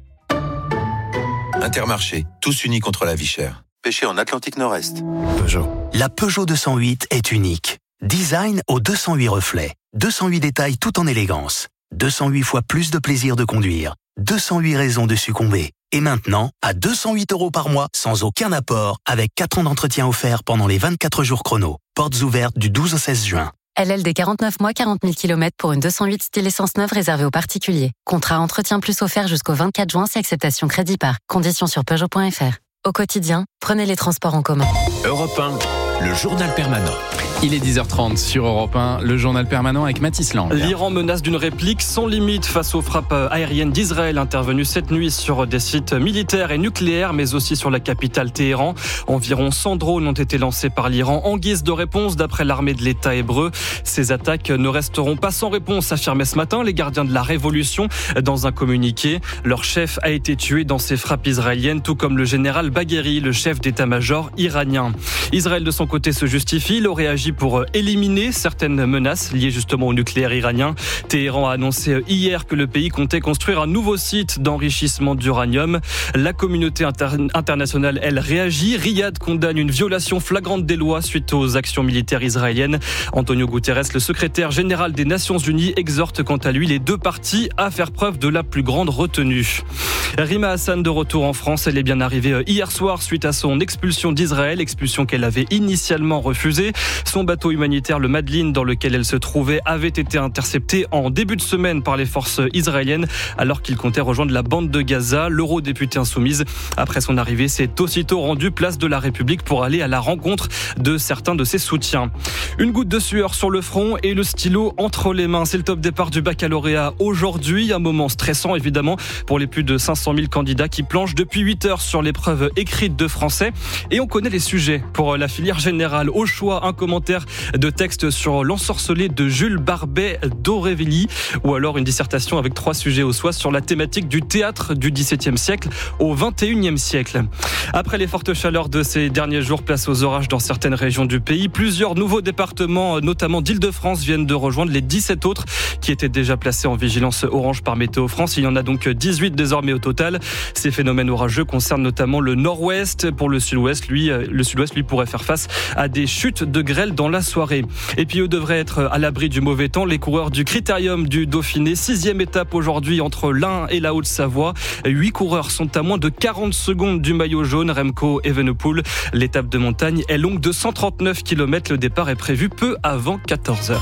Intermarché, tous unis contre la vie chère. Pêché en Atlantique Nord-Est. Peugeot. La Peugeot 208 est unique. Design aux 208 reflets. 208 détails tout en élégance. 208 fois plus de plaisir de conduire. 208 raisons de succomber. Et maintenant, à 208€ par mois, sans aucun apport, avec 4 ans d'entretien offert pendant les 24 jours chrono. Portes ouvertes du 12 au 16 juin. LLD 49 mois, 40 000 km pour une 208 style essence neuve réservée aux particuliers. Contrat entretien plus offert jusqu'au 24 juin si acceptation crédit par. Conditions sur Peugeot.fr. Au quotidien, prenez les transports en commun. Europe 1, le journal permanent. Il est 10h30 sur Europe 1, le journal permanent avec Mathis Lang. L'Iran menace d'une réplique sans limite face aux frappes aériennes d'Israël intervenues cette nuit sur des sites militaires et nucléaires, mais aussi sur la capitale Téhéran. Environ 100 drones ont été lancés par l'Iran en guise de réponse d'après l'armée de l'État hébreu. Ces attaques ne resteront pas sans réponse, affirmaient ce matin les gardiens de la révolution dans un communiqué. Leur chef a été tué dans ces frappes israéliennes, tout comme le général Bagheri, le chef d'état-major iranien. Israël de son côté se justifie, il aurait agi pour éliminer certaines menaces liées justement au nucléaire iranien. Téhéran a annoncé hier que le pays comptait construire un nouveau site d'enrichissement d'uranium. La communauté internationale, elle, réagit. Riyad condamne une violation flagrante des lois suite aux actions militaires israéliennes. Antonio Guterres, le secrétaire général des Nations Unies, exhorte quant à lui les deux parties à faire preuve de la plus grande retenue. Rima Hassan de retour en France, elle est bien arrivée hier soir suite à son expulsion d'Israël, expulsion qu'elle avait initialement refusée. Son bateau humanitaire, le Madeleine, dans lequel elle se trouvait, avait été intercepté en début de semaine par les forces israéliennes alors qu'il comptait rejoindre la bande de Gaza. L'eurodéputée insoumise, après son arrivée, s'est aussitôt rendu place de la République pour aller à la rencontre de certains de ses soutiens. Une goutte de sueur sur le front et le stylo entre les mains. C'est le top départ du baccalauréat aujourd'hui. Un moment stressant évidemment pour les plus de 500 000 candidats qui planchent depuis 8 heures sur l'épreuve écrite de français. Et on connaît les sujets pour la filière générale. Au choix, un commentaire de texte sur l'ensorcelé de Jules Barbet d'Aurevilly, ou alors une dissertation avec 3 sujets au choix sur la thématique du théâtre du XVIIe siècle au XXIe siècle. Après les fortes chaleurs de ces derniers jours, place aux orages dans certaines régions du pays. Plusieurs nouveaux départements, notamment d'Île-de-France, viennent de rejoindre les 17 autres qui étaient déjà placés en vigilance orange par Météo France. Il y en a donc 18 désormais au total. Ces phénomènes orageux concernent notamment le nord-ouest. Pour le sud-ouest, lui pourrait faire face à des chutes de grêle dans la soirée. Et puis eux devraient être à l'abri du mauvais temps. Les coureurs du Critérium du Dauphiné, 6e étape aujourd'hui entre l'Ain et la Haute-Savoie. 8 coureurs sont à moins de 40 secondes du maillot jaune, Remco Evenepoel. L'étape de montagne est longue de 139 km. Le départ est prévu peu avant 14h.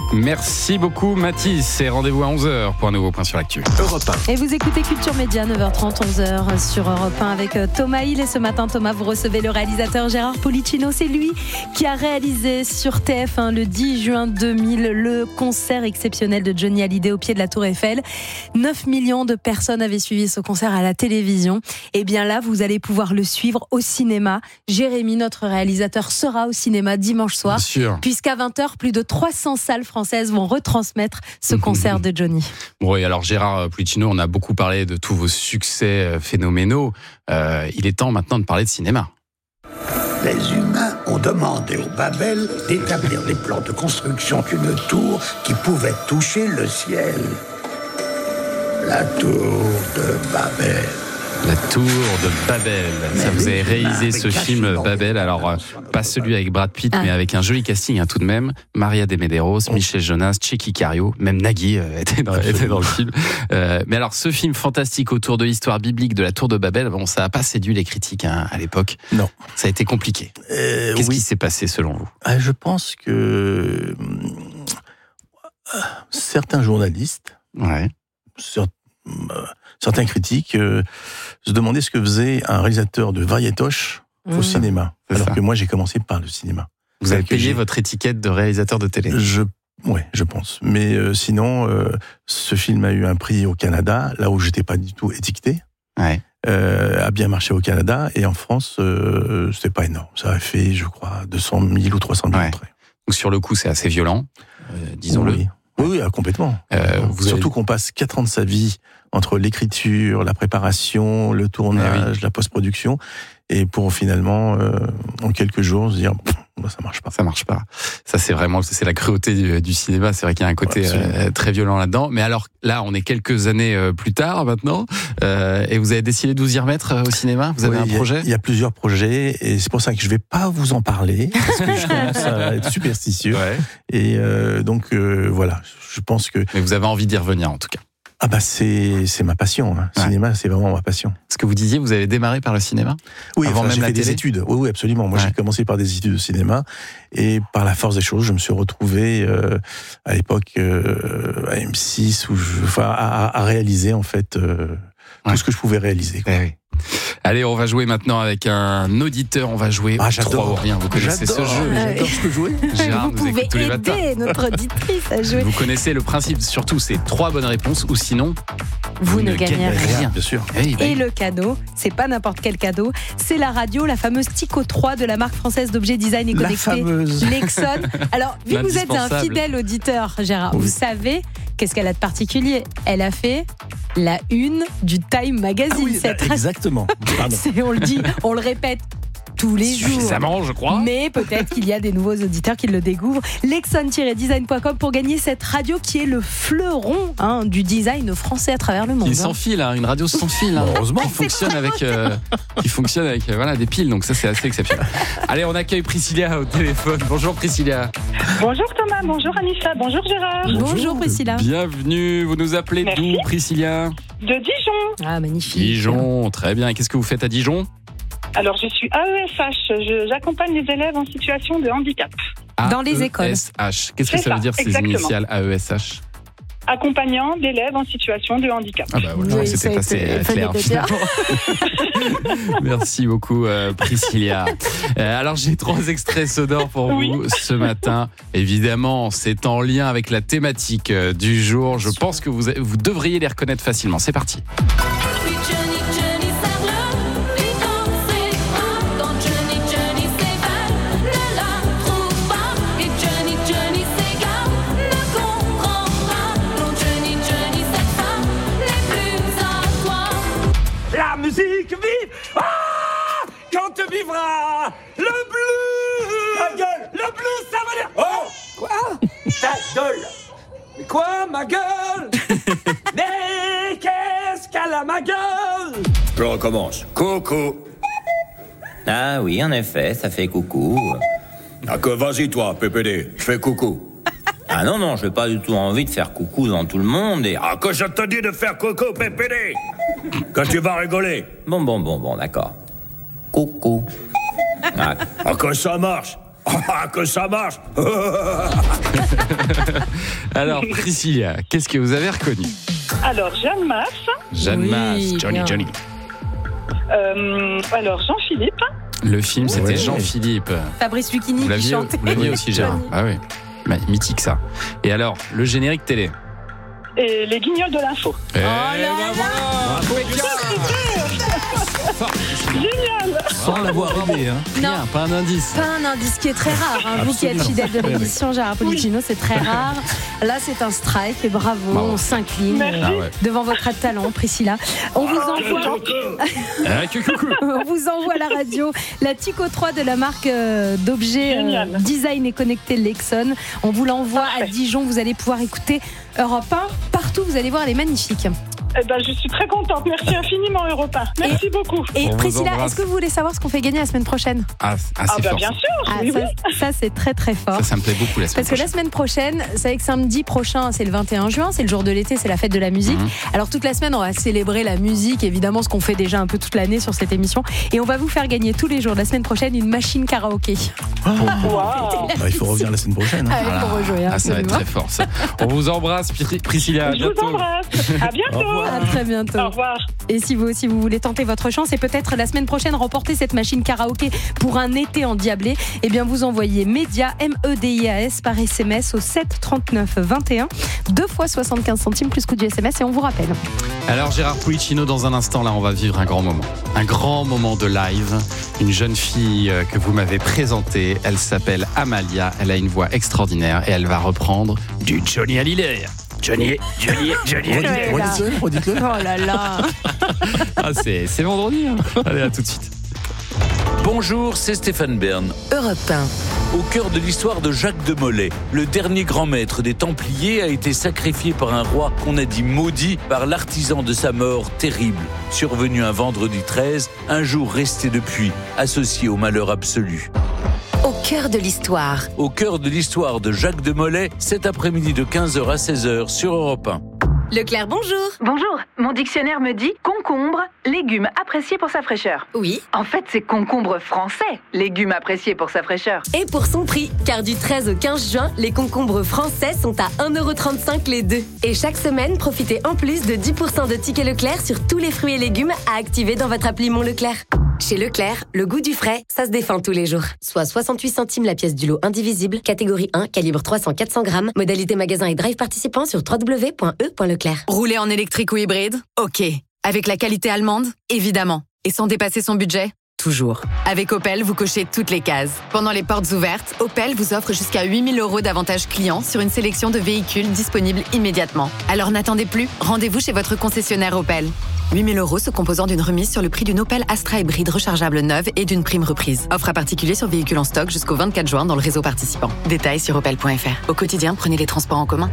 Merci beaucoup Mathis et rendez-vous à 11h pour un nouveau point sur l'actu. Europe 1. Et vous écoutez Culture Média, 9h30, 11h sur Europe 1 avec Thomas Hill. Et ce matin, Thomas, vous recevez le réalisateur Gérard Policino. C'est lui qui a réalisé sur TF1 le 10 juin 2000 le concert exceptionnel de Johnny Hallyday au pied de la Tour Eiffel. 9 millions de personnes avaient suivi ce concert à la télévision. Et bien là, vous allez pouvoir le suivre au cinéma. Jérémy, notre réalisateur, sera au cinéma dimanche soir. Puisqu'à 20h, plus de 300 salles françaises vont retransmettre ce concert de Johnny. Bon, et alors Gérard Policino, on a beaucoup parlé de tous vos succès phénoménaux. Il est temps maintenant de parler de cinéma. Les humains ont demandé au Babel d'établir les plans de construction d'une tour qui pouvait toucher le ciel. La tour de Babel. La tour de Babel. Ça, vous avez réalisé ce film Babel. Alors, pas celui avec Brad Pitt, mais avec un joli casting tout de même. Maria de Medeiros, Michel Jonas, Tchéky Cario, même Nagui était dans le film. Mais alors, ce film fantastique autour de l'histoire biblique de la tour de Babel, bon, ça n'a pas séduit les critiques à l'époque. Non. Ça a été compliqué. Qu'est-ce qui s'est passé selon vous ? Je pense que certains journalistes, certains critiques se demandaient ce que faisait un réalisateur de variétoche au cinéma. Alors que moi, j'ai commencé par le cinéma. Vous avez payé votre étiquette de réalisateur de télé ? Oui, je pense. Mais sinon, ce film a eu un prix au Canada, là où j'étais pas du tout étiqueté. Ouais. A bien marché au Canada, et en France, c'était pas énorme. Ça a fait, je crois, 200 000 ou 300 000 entrées. Donc sur le coup, c'est assez violent, disons-le. Oui, complètement. Surtout qu'on passe 4 ans de sa vie entre l'écriture, la préparation, le tournage, la post-production, et pour finalement, en quelques jours, se dire ça marche pas. Ça marche pas. Ça, c'est la cruauté du cinéma. C'est vrai qu'il y a un côté très violent là-dedans. Mais alors, là, on est quelques années plus tard maintenant, et vous avez décidé de vous y remettre au cinéma. Vous avez un projet ? Il y a plusieurs projets, et c'est pour ça que je vais pas vous en parler, parce que je commence à être superstitieux. Et donc, voilà, je pense que... Mais vous avez envie d'y revenir, en tout cas. Ah bah c'est ma passion. Le cinéma, c'est vraiment ma passion. Ce que vous disiez, vous avez démarré par le cinéma ? Oui, avant même j'ai la fait télé ? des études. Oui, absolument. Moi, j'ai commencé par des études de cinéma, et par la force des choses, je me suis retrouvé à l'époque à M6, à réaliser en fait tout ce que je pouvais réaliser. Allez, on va jouer maintenant avec un auditeur. On va jouer 3 ou rien. Vous connaissez ce jeu ? J'adore ce que jouer. Gérard vous nous pouvez écoute tous les matins. aider notre auditrice à jouer. Vous connaissez le principe, surtout, c'est 3 bonnes réponses, ou sinon, vous ne gagnez rien. Bien sûr. Et le cadeau, c'est pas n'importe quel cadeau, c'est la radio, la fameuse Tyco 3 de la marque française d'objets design et connectés, Lexon. Alors, vu que vous êtes un fidèle auditeur, Gérard, vous savez qu'est-ce qu'elle a de particulier ? Elle a fait la une du Time Magazine. Exactement. On le dit, on le répète tous les jours. Suffisamment, je crois. Mais peut-être qu'il y a des nouveaux auditeurs qui le découvrent. Lexon-design.com pour gagner cette radio qui est le fleuron du design français à travers le monde. Qui sans fil, une radio sans fil. Heureusement. Qui fonctionne avec des piles, donc ça c'est assez exceptionnel. Allez, on accueille Priscilla au téléphone. Bonjour Priscilla. Bonjour Thomas, bonjour Anissa, bonjour Gérard. Bonjour Priscilla. Bienvenue, vous nous appelez d'où Priscilla ? De Dijon. Ah, magnifique. Dijon, très bien. Et qu'est-ce que vous faites à Dijon ? Alors, je suis AESH. J'accompagne les élèves en situation de handicap. Dans les écoles. AESH. Qu'est-ce que ça veut dire, ces initiales AESH ? Accompagnant d'élèves en situation de handicap. Ah bah voilà, c'était assez clair finalement. Merci beaucoup Priscilla. Alors j'ai 3 extraits sonores pour vous ce matin. Évidemment, c'est en lien avec la thématique du jour. Je pense que vous devriez les reconnaître facilement. C'est parti. Musique vive. Quand te vivra le blues. Ta gueule. Le blues, ça veut dire... Oh. Quoi? Ta gueule. Mais quoi, ma gueule? Mais qu'est-ce qu'elle a, ma gueule? Je recommence. Coucou. Ah oui, en effet, ça fait coucou. Ah que vas-y toi, PPD, je fais coucou. Ah non, j'ai pas du tout envie de faire coucou dans tout le monde et... Ah que je te dis de faire coucou, PPD. Que tu vas rigoler. Bon, d'accord. Coucou. Ah que ça marche. Ah que ça marche. Alors Priscilla, qu'est-ce que vous avez reconnu? Alors Jeanne Masse. Jeanne Masse, Johnny. Alors Jean-Philippe. Le film, c'était Jean-Philippe. Fabrice Lucchini qui chantait. Vous l'aviez aussi, Gérard. Ah oui, mythique ça. Et alors, le générique télé? Et les guignols de l'info. Génial. Sans l'avoir aidé, Non, pas un indice. Pas un indice, qui est très rare. Vous qui êtes fidèle de l'émission, Gérard Policino, c'est très rare. Là, c'est un strike et bravo, on s'incline devant votre talent, Priscilla. On vous envoie. On vous envoie la radio, la Tyco 3 de la marque d'objets design et connectés Lexon. On vous l'envoie à Dijon. Vous allez pouvoir écouter Europe 1 partout. Vous allez voir, elle est magnifique. Je suis très contente. Merci infiniment, Europe 1. Merci beaucoup. Et Priscilla, est-ce que vous voulez savoir ce qu'on fait gagner la semaine prochaine? C'est fort. Bien sûr. Ça, c'est très très fort. Ça me plaît beaucoup la semaine prochaine. Parce que la semaine prochaine, c'est avec samedi prochain, c'est le 21 juin, c'est le jour de l'été, c'est la fête de la musique. Alors toute la semaine, on va célébrer la musique, évidemment, ce qu'on fait déjà un peu toute l'année sur cette émission. Et on va vous faire gagner tous les jours de la semaine prochaine une machine karaoké. Il faut revenir la semaine prochaine. Il faut rejouer. Ça va être très fort, ça. On vous embrasse, Priscilla. Je vous embrasse. À bientôt. À très bientôt. Au revoir. Et si vous aussi vous voulez tenter votre chance et peut-être la semaine prochaine remporter cette machine karaoké pour un été endiablé, eh bien vous envoyez MEDIAS MEDIAS par SMS au 7 39 21, 2 fois 75 centimes plus coût du SMS et on vous rappelle. Alors Gérard Pulicino, dans un instant là on va vivre un grand moment de live. Une jeune fille que vous m'avez présentée, elle s'appelle Amalia, elle a une voix extraordinaire et elle va reprendre du Johnny Hallyday. Johnny. Redites-le. Oh là là. C'est vendredi. Allez, à tout de suite. Bonjour, c'est Stéphane Bern. Europe 1. Au cœur de l'histoire de Jacques de Molay, le dernier grand maître des Templiers a été sacrifié par un roi qu'on a dit maudit par l'artisan de sa mort terrible. Survenu un vendredi 13, un jour resté depuis, associé au malheur absolu. Au cœur de l'histoire. Au cœur de l'histoire de Jacques de Molay, cet après-midi de 15h à 16h sur Europe 1. Leclerc, bonjour. Bonjour, mon dictionnaire me dit concombre, légume apprécié pour sa fraîcheur. Oui. En fait, c'est concombre français, légume apprécié pour sa fraîcheur. Et pour son prix, car du 13 au 15 juin, les concombres français sont à 1,35€ les deux. Et chaque semaine, profitez en plus de 10% de tickets Leclerc sur tous les fruits et légumes à activer dans votre appli Mon Leclerc. Chez Leclerc, le goût du frais, ça se défend tous les jours. Soit 68 centimes la pièce du lot indivisible, catégorie 1, calibre 300-400 grammes, modalité magasin et drive participant sur www.e.leclerc. Rouler en électrique ou hybride? Ok. Avec la qualité allemande? Évidemment. Et sans dépasser son budget? Toujours. Avec Opel, vous cochez toutes les cases. Pendant les portes ouvertes, Opel vous offre jusqu'à 8 000 € d'avantages clients sur une sélection de véhicules disponibles immédiatement. Alors n'attendez plus, rendez-vous chez votre concessionnaire Opel. 8 000 € se composant d'une remise sur le prix d'une Opel Astra hybride rechargeable neuve et d'une prime reprise. Offre à particulier sur véhicules en stock jusqu'au 24 juin dans le réseau participant. Détails sur opel.fr. Au quotidien, prenez les transports en commun.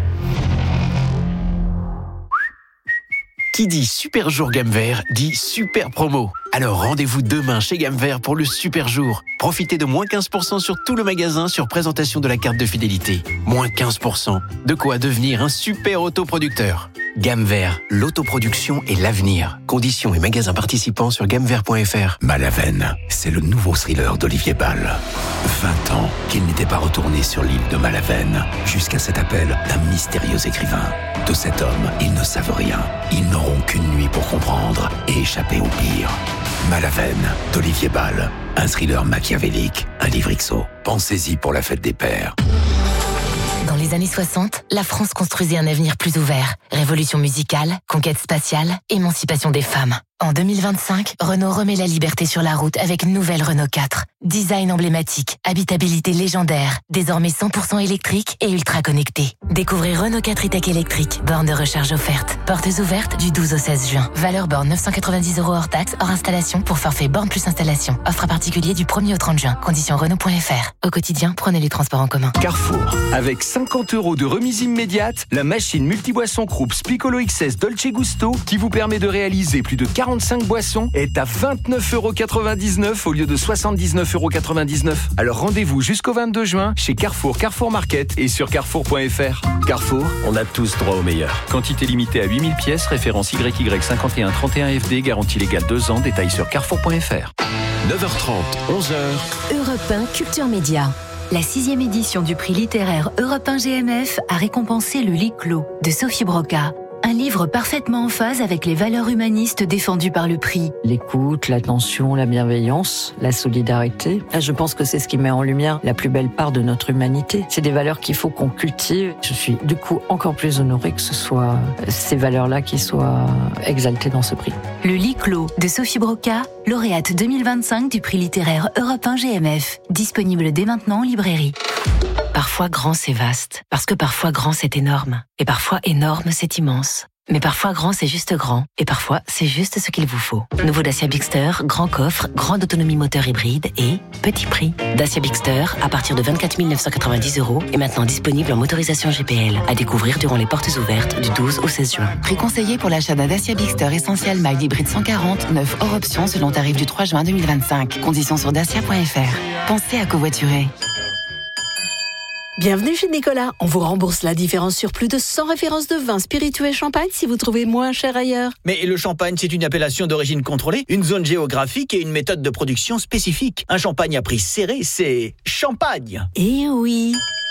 Qui dit super jour gamme vert dit super promo. Alors rendez-vous demain chez Gamme Vert pour le super jour. Profitez de moins 15% sur tout le magasin sur présentation de la carte de fidélité. Moins 15%. De quoi devenir un super autoproducteur. Gamme Vert, l'autoproduction et l'avenir. Conditions et magasins participants sur gammevert.fr. Malavenne, c'est le nouveau thriller d'Olivier Ball. 20 ans qu'il n'était pas retourné sur l'île de Malavenne, jusqu'à cet appel d'un mystérieux écrivain. De cet homme, ils ne savent rien. Ils n'auront qu'une nuit pour comprendre et échapper au pire. Malavenne, d'Olivier Ball. Un thriller machiavélique, un livre XO. Pensez-y pour la fête des pères. Dans les années 60, la France construisait un avenir plus ouvert. Révolution musicale, conquête spatiale, émancipation des femmes. En 2025, Renault remet la liberté sur la route avec une nouvelle Renault 4. Design emblématique, habitabilité légendaire, désormais 100% électrique et ultra connecté. Découvrez Renault 4 e-Tech électrique, borne de recharge offerte. Portes ouvertes du 12 au 16 juin. Valeur borne 990 € hors taxe, hors installation pour forfait borne plus installation. Offre à particulier du 1er au 30 juin. Conditions Renault.fr. Au quotidien, prenez les transports en commun. Carrefour. Avec 50 € de remise immédiate, la machine multiboisson Krups Piccolo XS Dolce Gusto qui vous permet de réaliser plus de 45 boissons est à 29,99 € au lieu de 79,99 €. Alors rendez-vous jusqu'au 22 juin chez Carrefour, Carrefour Market et sur carrefour.fr. Carrefour, on a tous droit au meilleur. Quantité limitée à 8000 pièces, référence YY5131FD, garantie légale 2 ans, détails sur carrefour.fr. 9h30, 11h. Europe 1 Culture Média. La 6e édition du prix littéraire Europe 1 GMF a récompensé Le Lit clos de Sophie Broca. Un livre parfaitement en phase avec les valeurs humanistes défendues par le prix. L'écoute, l'attention, la bienveillance, la solidarité. Je pense que c'est ce qui met en lumière la plus belle part de notre humanité. C'est des valeurs qu'il faut qu'on cultive. Je suis du coup encore plus honorée que ce soit ces valeurs-là qui soient exaltées dans ce prix. Le Lit clos de Sophie Broca, lauréate 2025 du prix littéraire Europe 1 GMF. Disponible dès maintenant en librairie. Parfois grand c'est vaste, parce que parfois grand c'est énorme, et parfois énorme c'est immense. Mais parfois, grand, c'est juste grand. Et parfois, c'est juste ce qu'il vous faut. Nouveau Dacia Bigster, grand coffre, grande autonomie moteur hybride et petit prix. Dacia Bigster, à partir de 24 990 € est maintenant disponible en motorisation GPL. À découvrir durant les portes ouvertes du 12 au 16 juin. Prix conseillé pour l'achat d'un Dacia Bigster Essentiel Mild Hybride 140, 9 hors option selon tarif du 3 juin 2025. Conditions sur dacia.fr. Pensez à covoiturer. Bienvenue chez Nicolas. On vous rembourse la différence sur plus de 100 références de vins, spiritueux et champagne si vous trouvez moins cher ailleurs. Mais le champagne, c'est une appellation d'origine contrôlée, une zone géographique et une méthode de production spécifique. Un champagne à prix serré, c'est champagne. Eh oui.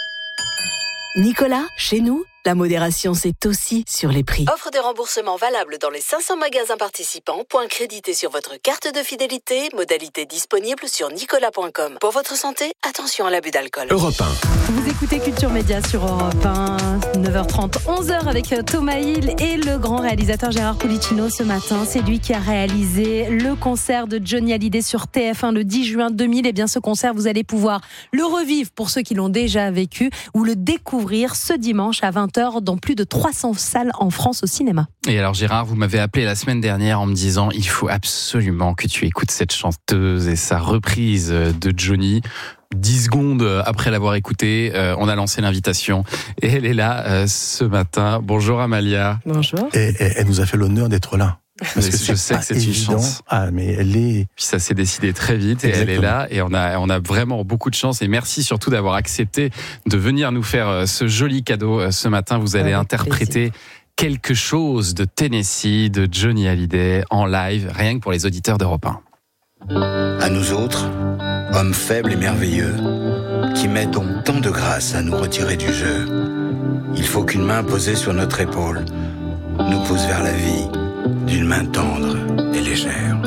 Nicolas, chez nous, la modération, c'est aussi sur les prix. Offre de remboursement valable dans les 500 magasins participants. Point crédité sur votre carte de fidélité. Modalité disponible sur nicolas.com. Pour votre santé, attention à l'abus d'alcool. Europe 1. Vous écoutez Culture Média sur Europe 1, 9h30, 11h avec Thomas Hill et le grand réalisateur Gérard Policino ce matin. C'est lui qui a réalisé le concert de Johnny Hallyday sur TF1 le 10 juin 2000. Et bien ce concert, vous allez pouvoir le revivre pour ceux qui l'ont déjà vécu ou le découvrir ce dimanche à 20h dans plus de 300 salles en France au cinéma. Et alors Gérard, vous m'avez appelé la semaine dernière en me disant il faut absolument que tu écoutes cette chanteuse et sa reprise de Johnny. 10 secondes après l'avoir écoutée, on a lancé l'invitation et elle est là ce matin. Bonjour Amalia. Bonjour. Et elle nous a fait l'honneur d'être là. Parce que je sais que c'est évident. Une chance. Ah, mais elle est. Puis ça s'est décidé très vite et exactement. Elle est là et on a vraiment beaucoup de chance et merci surtout d'avoir accepté de venir nous faire ce joli cadeau ce matin. Vous allez interpréter quelque chose de Tennessee de Johnny Hallyday en live, rien que pour les auditeurs d'Europe 1. À nous autres, hommes faibles et merveilleux, qui mettons tant de grâce à nous retirer du jeu, il faut qu'une main posée sur notre épaule nous pousse vers la vie. D'une main tendre et légère.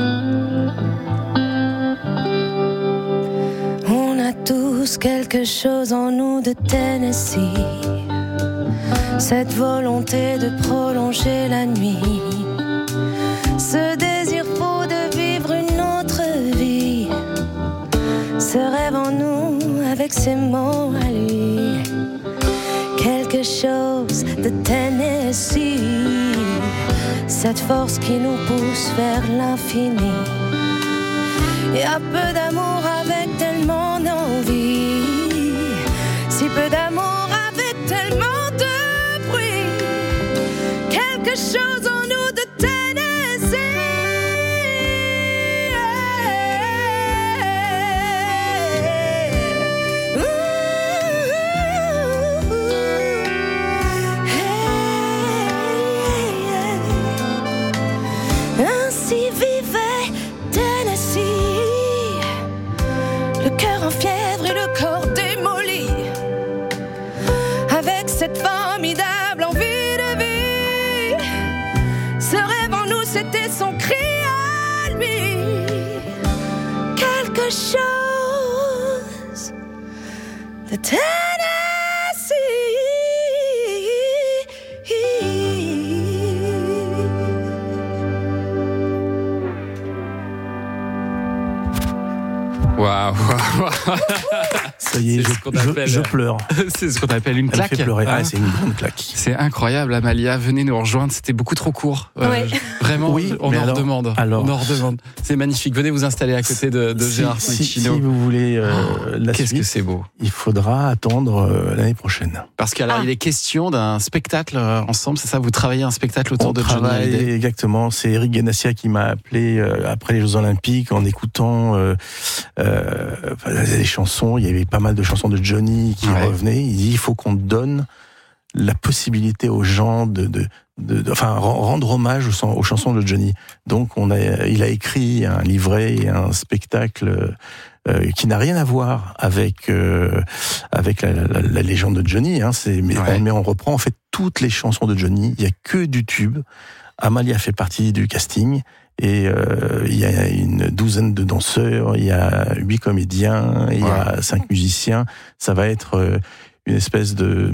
On a tous quelque chose en nous de Tennessee. Cette volonté de prolonger la nuit. Ce désir fou de vivre une autre vie. Ce rêve en nous avec ses mots à lui. Quelque chose de Tennessee. Cette force qui nous pousse vers l'infini. Et à peu d'amour avec tellement d'envie. Si peu d'amour avec tellement de bruit. Quelque chose en nous de Tennessee. Ainsi vivait Tennessee, le cœur en fièvre et le corps démoli, avec cette formidable envie de vie. Ce rêve en nous, c'était son cri à lui. Quelque chose de Tennessee. Waouh. Ça y est, je pleure. C'est ce qu'on appelle une claque. Elle fait pleurer. Ah, c'est une grande claque. C'est incroyable, Amalia. Venez nous rejoindre. C'était beaucoup trop court. Vraiment, oui, on en redemande. Alors, on en redemande. C'est magnifique. Venez vous installer à côté de Gérard Policino. Si vous voulez la qu'est-ce suite, que c'est beau. Il faudra attendre l'année prochaine. Parce qu'alors, il est question d'un spectacle ensemble. C'est ça, vous travaillez un spectacle autour de Johnny Hallyday. Exactement. C'est Eric Ganassia qui m'a appelé après les Jeux Olympiques en écoutant les chansons. Il y avait pas mal de chansons de Johnny qui revenaient. Il dit il faut qu'on donne la possibilité aux gens de rendre hommage aux chansons de Johnny. Donc il a écrit un livret et un spectacle qui n'a rien à voir avec la légende de Johnny. Mais on reprend en fait toutes les chansons de Johnny. Il y a que du tube. Amalia fait partie du casting. Et il y a une douzaine de danseurs, il y a 8 comédiens, il y a 5 musiciens. Ça va être une espèce de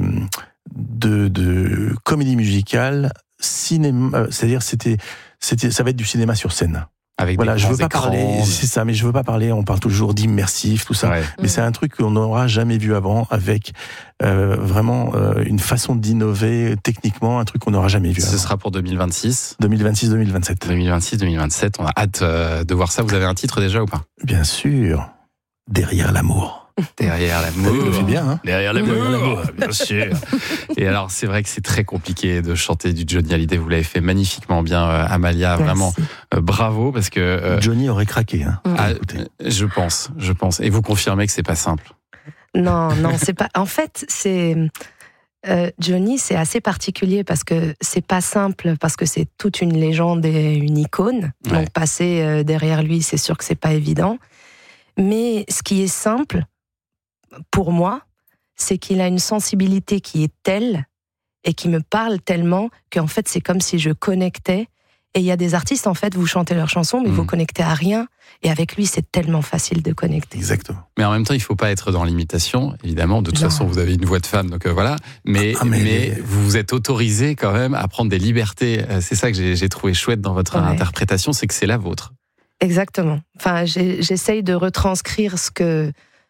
comédie musicale, cinéma. C'est-à-dire ça va être du cinéma sur scène. Avec voilà, des je veux grands pas parler, écrans. c'est ça, mais je veux pas parler, on parle toujours d'immersif, tout ça. Ouais. Mais c'est un truc qu'on n'aura jamais vu avant, avec vraiment une façon d'innover techniquement, un truc qu'on n'aura jamais vu avant. Ce sera pour 2026. 2026-2027. 2026-2027, on a hâte de voir ça. Vous avez un titre déjà ou pas? Bien sûr, Derrière l'amour. Derrière l'amour. Je le fais bien, hein? Derrière l'amour, bien sûr. Et alors, c'est vrai que c'est très compliqué de chanter du Johnny Hallyday. Vous l'avez fait magnifiquement bien, Amalia. Merci. Vraiment, bravo, parce que Johnny aurait craqué, hein. je pense. Et vous confirmez que c'est pas simple. Non, c'est pas. En fait, c'est Johnny, c'est assez particulier parce que c'est pas simple, parce que c'est toute une légende et une icône. Ouais. Donc passer derrière lui, c'est sûr que c'est pas évident. Mais ce qui est simple pour moi, c'est qu'il a une sensibilité qui est telle et qui me parle tellement qu'en fait c'est comme si je connectais. Et il y a des artistes, en fait, vous chantez leurs chansons, mais vous connectez à rien. Et avec lui, c'est tellement facile de connecter. Exactement. Mais en même temps, il faut pas être dans l'imitation, évidemment. De toute façon, vous avez une voix de femme, donc voilà. Mais vous vous êtes autorisé quand même à prendre des libertés. C'est ça que j'ai trouvé chouette dans votre interprétation, c'est que c'est la vôtre. Exactement. Enfin, j'essaye de retranscrire ce que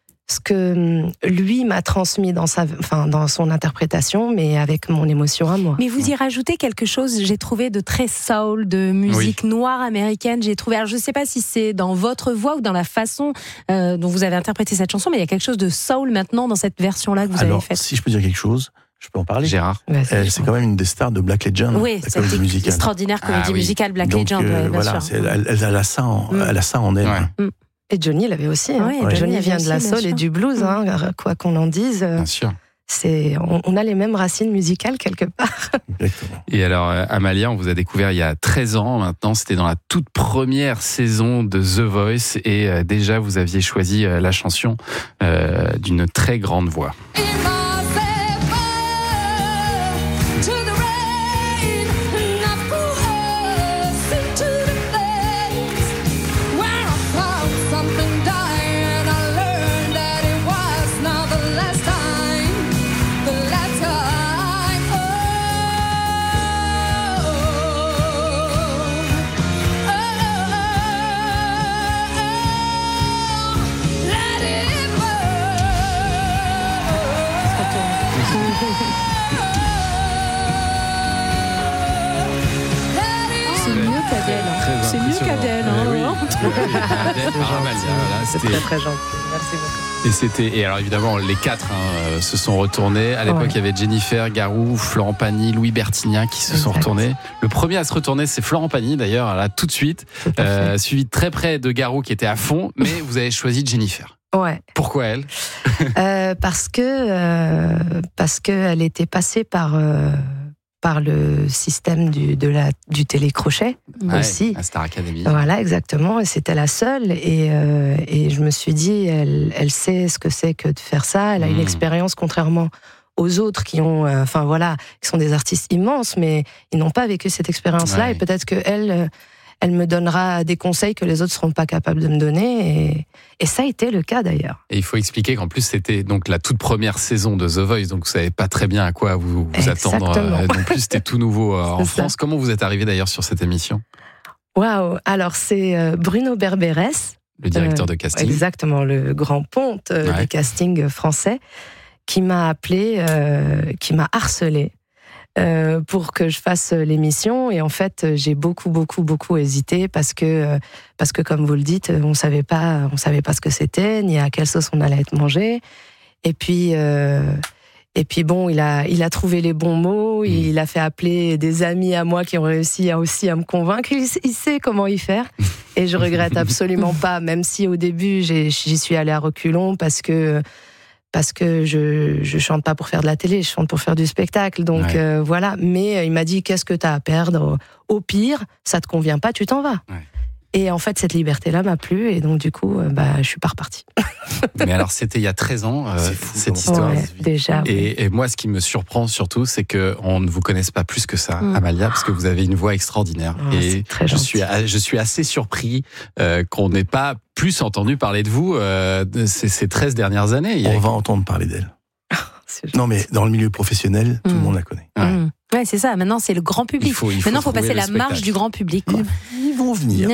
lui m'a transmis dans son interprétation, mais avec mon émotion à moi. Mais vous y rajoutez quelque chose, j'ai trouvé, de très soul, de musique noire américaine. J'ai trouvé, alors je ne sais pas si c'est dans votre voix ou dans la façon dont vous avez interprété cette chanson, mais il y a quelque chose de soul maintenant dans cette version-là que vous avez faite. Si je peux dire quelque chose, je peux en parler. Gérard. C'est quand même une des stars de Black Legend. Oui, la comédie musicale. Extraordinaire comédie musicale Black Donc, Legend. Bien voilà, sûr. elle a ça en elle. Ouais. Et Johnny l'avait aussi. Hein. Johnny vient de la soul et du blues, hein, quoi qu'on en dise. Bien sûr. On a les mêmes racines musicales quelque part. Exactement. Et alors, Amalia, on vous a découvert il y a 13 ans maintenant. C'était dans la toute première saison de The Voice. Et déjà, vous aviez choisi la chanson d'une très grande voix. C'est mieux qu'Adèle. Adèle par Amalia, voilà, C'est très gentil. Merci beaucoup. Et alors évidemment, les quatre se sont retournés. À l'époque, il y avait Jennifer, Garou, Florent Pagny, Louis Bertignac qui se sont retournés. Le premier à se retourner, c'est Florent Pagny d'ailleurs, là tout de suite, suivi de très près de Garou qui était à fond. Mais vous avez choisi Jennifer. Ouais. Pourquoi elle? Parce que elle était passée par le système du télécrochet aussi. La Star Academy. Voilà, exactement. Et c'était la seule. Et je me suis dit, elle sait ce que c'est que de faire ça. Elle a une expérience, contrairement aux autres qui ont, qui sont des artistes immenses, mais ils n'ont pas vécu cette expérience-là. Et peut-être que elle me donnera des conseils que les autres seront pas capables de me donner. Et ça a été le cas d'ailleurs. Et il faut expliquer qu'en plus c'était donc la toute première saison de The Voice, donc vous savez pas très bien à quoi vous attendre. Non plus, c'était tout nouveau en France. Ça. Comment vous êtes arrivé d'ailleurs sur cette émission? Waouh! Alors c'est Bruno Berberès, le directeur de casting. Exactement, le grand ponte du casting français, qui m'a appelé, qui m'a harcelé. Pour que je fasse l'émission, et en fait j'ai beaucoup hésité parce que comme vous le dites, on savait pas ce que c'était ni à quelle sauce on allait être mangé, et puis bon, il a trouvé les bons mots, il a fait appeler des amis à moi qui ont réussi aussi à me convaincre. Il sait comment y faire, et je regrette absolument pas, même si au début j'y suis allée à reculons parce que je chante pas pour faire de la télé, je chante pour faire du spectacle. Donc voilà. Mais il m'a dit, qu'est-ce que t'as à perdre? Au pire, ça te convient pas, tu t'en vas. Ouais. Et en fait, cette liberté-là m'a plu, et donc du coup, je suis pas repartie. Mais alors, c'était il y a 13 ans, cette histoire. Ouais, déjà. Et moi, ce qui me surprend surtout, c'est qu'on ne vous connaisse pas plus que ça, Amalia, parce que vous avez une voix extraordinaire. Et je suis assez surpris qu'on n'ait pas plus entendu parler de vous ces 13 dernières années. On va entendre parler d'elle. Non, mais dans le milieu professionnel, tout le monde la connaît. Ouais, c'est ça. Maintenant, c'est le grand public. Maintenant, il faut passer la marche du grand public. Quoi. Ils vont venir.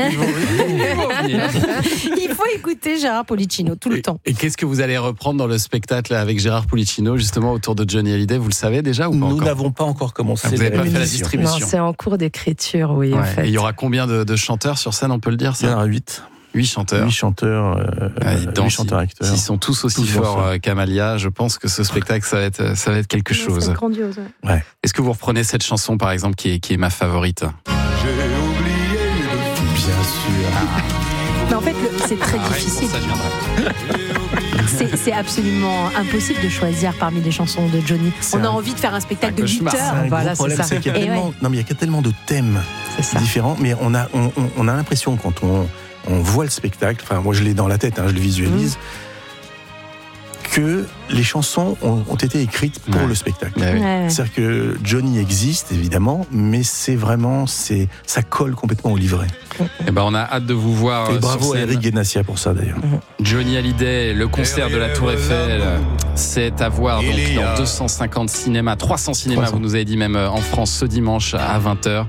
Il faut écouter Gérard Polichinno tout le temps. Et qu'est-ce que vous allez reprendre dans le spectacle avec Gérard Polichinno, justement, autour de Johnny Hallyday? Vous le savez déjà ou pas? Nous n'avons pas encore commencé. Vous n'avez pas fait la distribution? Non, c'est en cours d'écriture, oui, en fait. Et il y aura combien de chanteurs sur scène, on peut le dire, ça? Il y en aura 8. 8 chanteurs. 8 chanteurs, 8 chanteurs acteurs. S'ils sont tous aussi forts qu'Amalia, je pense que ce spectacle, ça va être quelque chose. C'est grandiose. Ouais. Est-ce que vous reprenez cette chanson, par exemple, qui est ma favorite? J'ai oublié de... Bien sûr. Mais en fait, c'est très difficile. C'est absolument impossible de choisir parmi les chansons de Johnny. On a envie de faire un spectacle de 8 heures. Voilà, c'est ça. Il y a tellement de thèmes différents, mais on a l'impression quand on voit le spectacle, enfin moi je l'ai dans la tête, je le visualise, que les chansons ont été écrites pour le spectacle. C'est-à-dire que Johnny existe évidemment, mais ça colle complètement au livret. Et on a hâte de vous voir. Et bravo à Eric Guénassia pour ça d'ailleurs. Johnny Hallyday, le concert de la Tour Eiffel, c'est à voir donc dans 250 cinémas, 300 cinémas, vous nous avez dit même en France ce dimanche à 20h.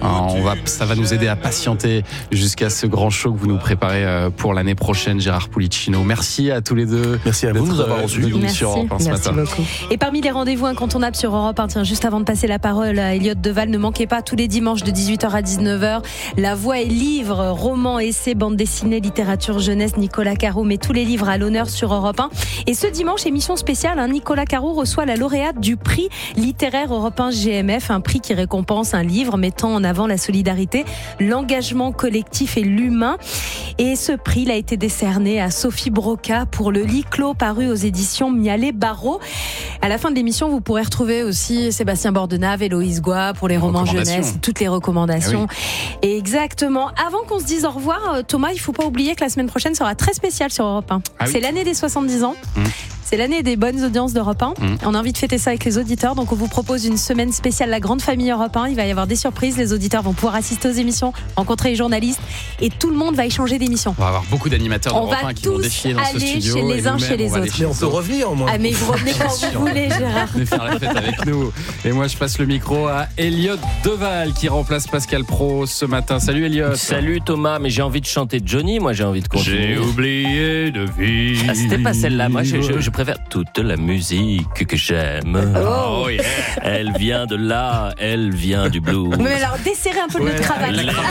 Ça va nous aider à patienter jusqu'à ce grand show que vous nous préparez pour l'année prochaine, Gérard Polichinno. Merci à tous les deux. Merci à vous de nous avoir reçus. Merci. Merci beaucoup. Et parmi les rendez-vous incontournables sur Europe 1, tiens, juste avant de passer la parole à Elliott Deval, ne manquez pas tous les dimanches de 18h à 19h La Voix et Livres, romans, essais, bande dessinée, littérature jeunesse. Nicolas Caro met tous les livres à l'honneur sur Europe 1. Et ce dimanche, émission spéciale, Nicolas Caro reçoit la lauréate du prix littéraire Europe 1 GMF, un prix qui récompense un livre mettant en avant la solidarité, l'engagement collectif et l'humain. Et ce prix a été décerné à Sophie Broca pour Le Lit clos, paru aux éditions Mialet Barreau. À la fin de l'émission, vous pourrez retrouver aussi Sébastien Bordenave, Héloïse Goua pour les romans jeunesse, toutes les recommandations. Et exactement. Avant qu'on se dise au revoir, Thomas, il ne faut pas oublier que la semaine prochaine sera très spéciale sur Europe 1. C'est l'année des 70 ans. C'est l'année des bonnes audiences d'Europe 1. On a envie de fêter ça avec les auditeurs, donc on vous propose une semaine spéciale La Grande Famille Europe 1. Il va y avoir des surprises, les auditeurs vont pouvoir assister aux émissions, rencontrer les journalistes et tout le monde va échanger d'émissions. On va avoir beaucoup d'animateurs d'Europe 1 qui vont défiler dans ce studio. On va tous aller chez les uns, chez les autres. Mais on peut revenir au moins. Ah mais vous revenez quand vous voulez, Gérard. Venez faire la fête avec nous. Et moi je passe le micro à Elliott Deval qui remplace Pascal Praud ce matin. Salut Elliott. Salut Thomas, mais j'ai envie de chanter Johnny, moi j'ai envie de continuer. J'ai oublié de vivre. Ah, c'était pas celle-là, moi je préfère toute la musique que j'aime. Oh yeah. Elle vient de là, elle vient du blues. Mais alors desserrez un peu le nœud de cravate.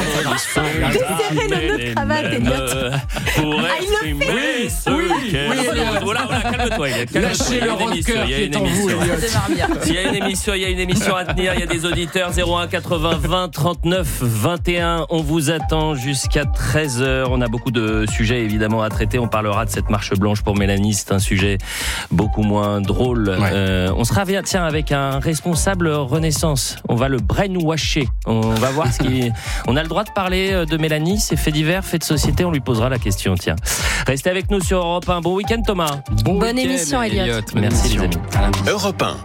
Desserrez le nœud de cravate, Elliott. Pour exprimer ce qu'elle... Voilà, calme-toi. Lâchez le rocker qui est en vous, Elliott. Il y a une émission à tenir, il y a des auditeurs. 01 80 20 39 21. On vous attend jusqu'à 13h. On a beaucoup de sujets évidemment à traiter. On parlera de cette marche blanche pour Mélanie. C'est un sujet beaucoup moins drôle. On sera avec un responsable Renaissance. On va le brainwasher. On va voir on a le droit de parler de Mélanie, c'est fait divers, fait de société. On lui posera la question. Tiens, restez avec nous sur Europe 1. Bon week-end Thomas. Bonne émission Elliott. Merci les amis. Europe 1.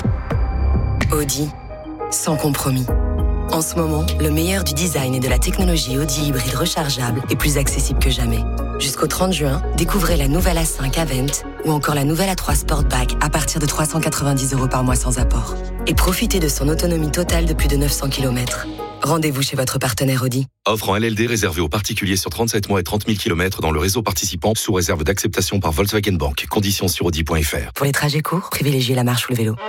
Audi, sans compromis. En ce moment, le meilleur du design et de la technologie Audi hybride rechargeable est plus accessible que jamais. Jusqu'au 30 juin, découvrez la nouvelle A5 Avent ou encore la nouvelle A3 Sportback à partir de 390 € par mois sans apport. Et profitez de son autonomie totale de plus de 900 km. Rendez-vous chez votre partenaire Audi. Offre en LLD réservée aux particuliers sur 37 mois et 30 000 km dans le réseau participant sous réserve d'acceptation par Volkswagen Bank. Conditions sur Audi.fr. Pour les trajets courts, privilégiez la marche ou le vélo.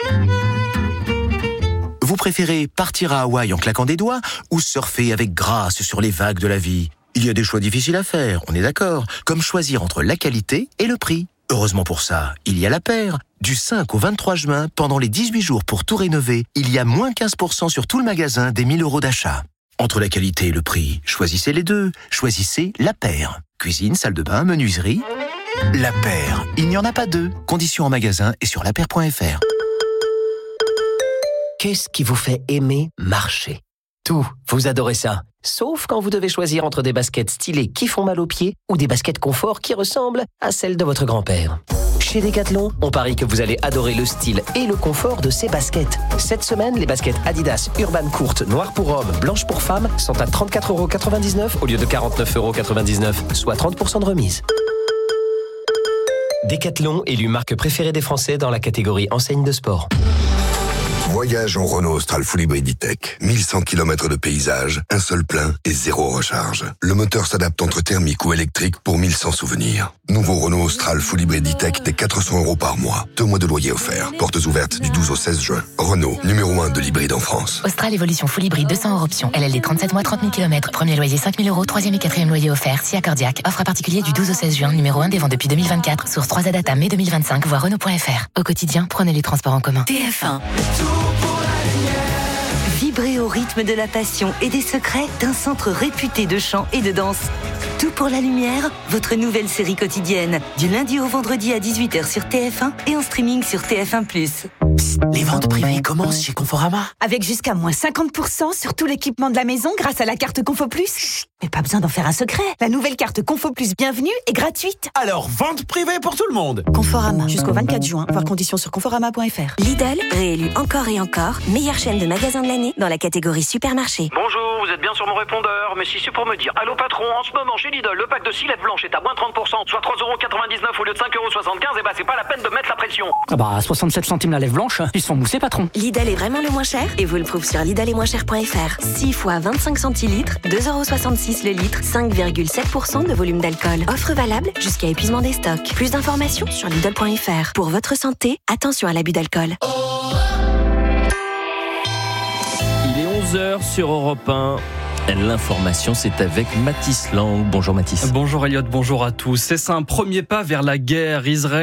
Vous préférez partir à Hawaï en claquant des doigts ou surfer avec grâce sur les vagues de la vie? Il y a des choix difficiles à faire, on est d'accord, comme choisir entre la qualité et le prix. Heureusement pour ça, il y a La Paire. Du 5 au 23 juin, pendant les 18 jours pour tout rénover, il y a moins 15% sur tout le magasin des 1 000 € d'achat. Entre la qualité et le prix, choisissez les deux. Choisissez La Paire. Cuisine, salle de bain, menuiserie. La Paire, il n'y en a pas deux. Conditions en magasin et sur lapaire.fr. Qu'est-ce qui vous fait aimer marcher? Tout, vous adorez ça. Sauf quand vous devez choisir entre des baskets stylées qui font mal aux pieds ou des baskets confort qui ressemblent à celles de votre grand-père. Chez Decathlon, on parie que vous allez adorer le style et le confort de ces baskets. Cette semaine, les baskets Adidas Urban courtes, noires pour hommes, blanches pour femmes sont à 34,99 € au lieu de 49,99 €, soit 30% de remise. Decathlon, élu marque préférée des Français dans la catégorie enseigne de sport. Voyage en Renault Austral Full Hybrid E-Tech. 1100 km de paysage, un seul plein et 0 recharge. Le moteur s'adapte entre thermique ou électrique pour 1100 souvenirs. Nouveau Renault Austral Full Hybrid E-Tech dès 400 € par mois. 2 mois de loyer offerts. Portes ouvertes du 12 au 16 juin. Renault, numéro 1 de l'hybride en France. Austral Evolution Full Hybrid 200 € option. LLD 37 mois, 30 000 km. Premier loyer 5 000 €. Troisième et quatrième loyer offert. Si accordiaque. Offre à particulier du 12 au 16 juin. Numéro 1 des ventes depuis 2024. Source 3 Adata mai 2025. Voir Renault.fr. Au quotidien, prenez les transports en commun. TF1. Vibrez au rythme de la passion et des secrets d'un centre réputé de chant et de danse. Tout pour la lumière, votre nouvelle série quotidienne. Du lundi au vendredi à 18h sur TF1 et en streaming sur TF1+. Psst, les ventes privées commencent chez Conforama. Avec jusqu'à moins 50% sur tout l'équipement de la maison grâce à la carte Confo Plus. Chut, mais pas besoin d'en faire un secret. La nouvelle carte Confo Plus Bienvenue est gratuite. Alors, vente privée pour tout le monde. Conforama, jusqu'au 24 juin. Voir conditions sur conforama.fr. Lidl, réélu encore et encore, meilleure chaîne de magasins de l'année dans la catégorie supermarché. Bonjour, vous êtes bien sur mon répondeur, mais si c'est pour me dire allô patron, en ce moment chez Lidl, le pack de 6 lettres blanches est à moins 30%, soit 3,99 € au lieu de 5,75 €, et bah c'est pas la peine de mettre la pression. Ah bah 67 centimes la lèvre blanche, ils sont moussés patron. Lidl est vraiment le moins cher et vous le prouve sur lidl-et-moins-cher.fr. 6 fois 25 centilitres, 2,66 € le litre, 5,7% de volume d'alcool. Offre valable jusqu'à épuisement des stocks. Plus d'informations sur lidl.fr. Pour votre santé, attention à l'abus d'alcool. Il est 11h sur Europe 1. L'information, c'est avec Mathis Lang. Bonjour Mathis. Bonjour Elliot, bonjour à tous. C'est un premier pas vers la guerre. Israël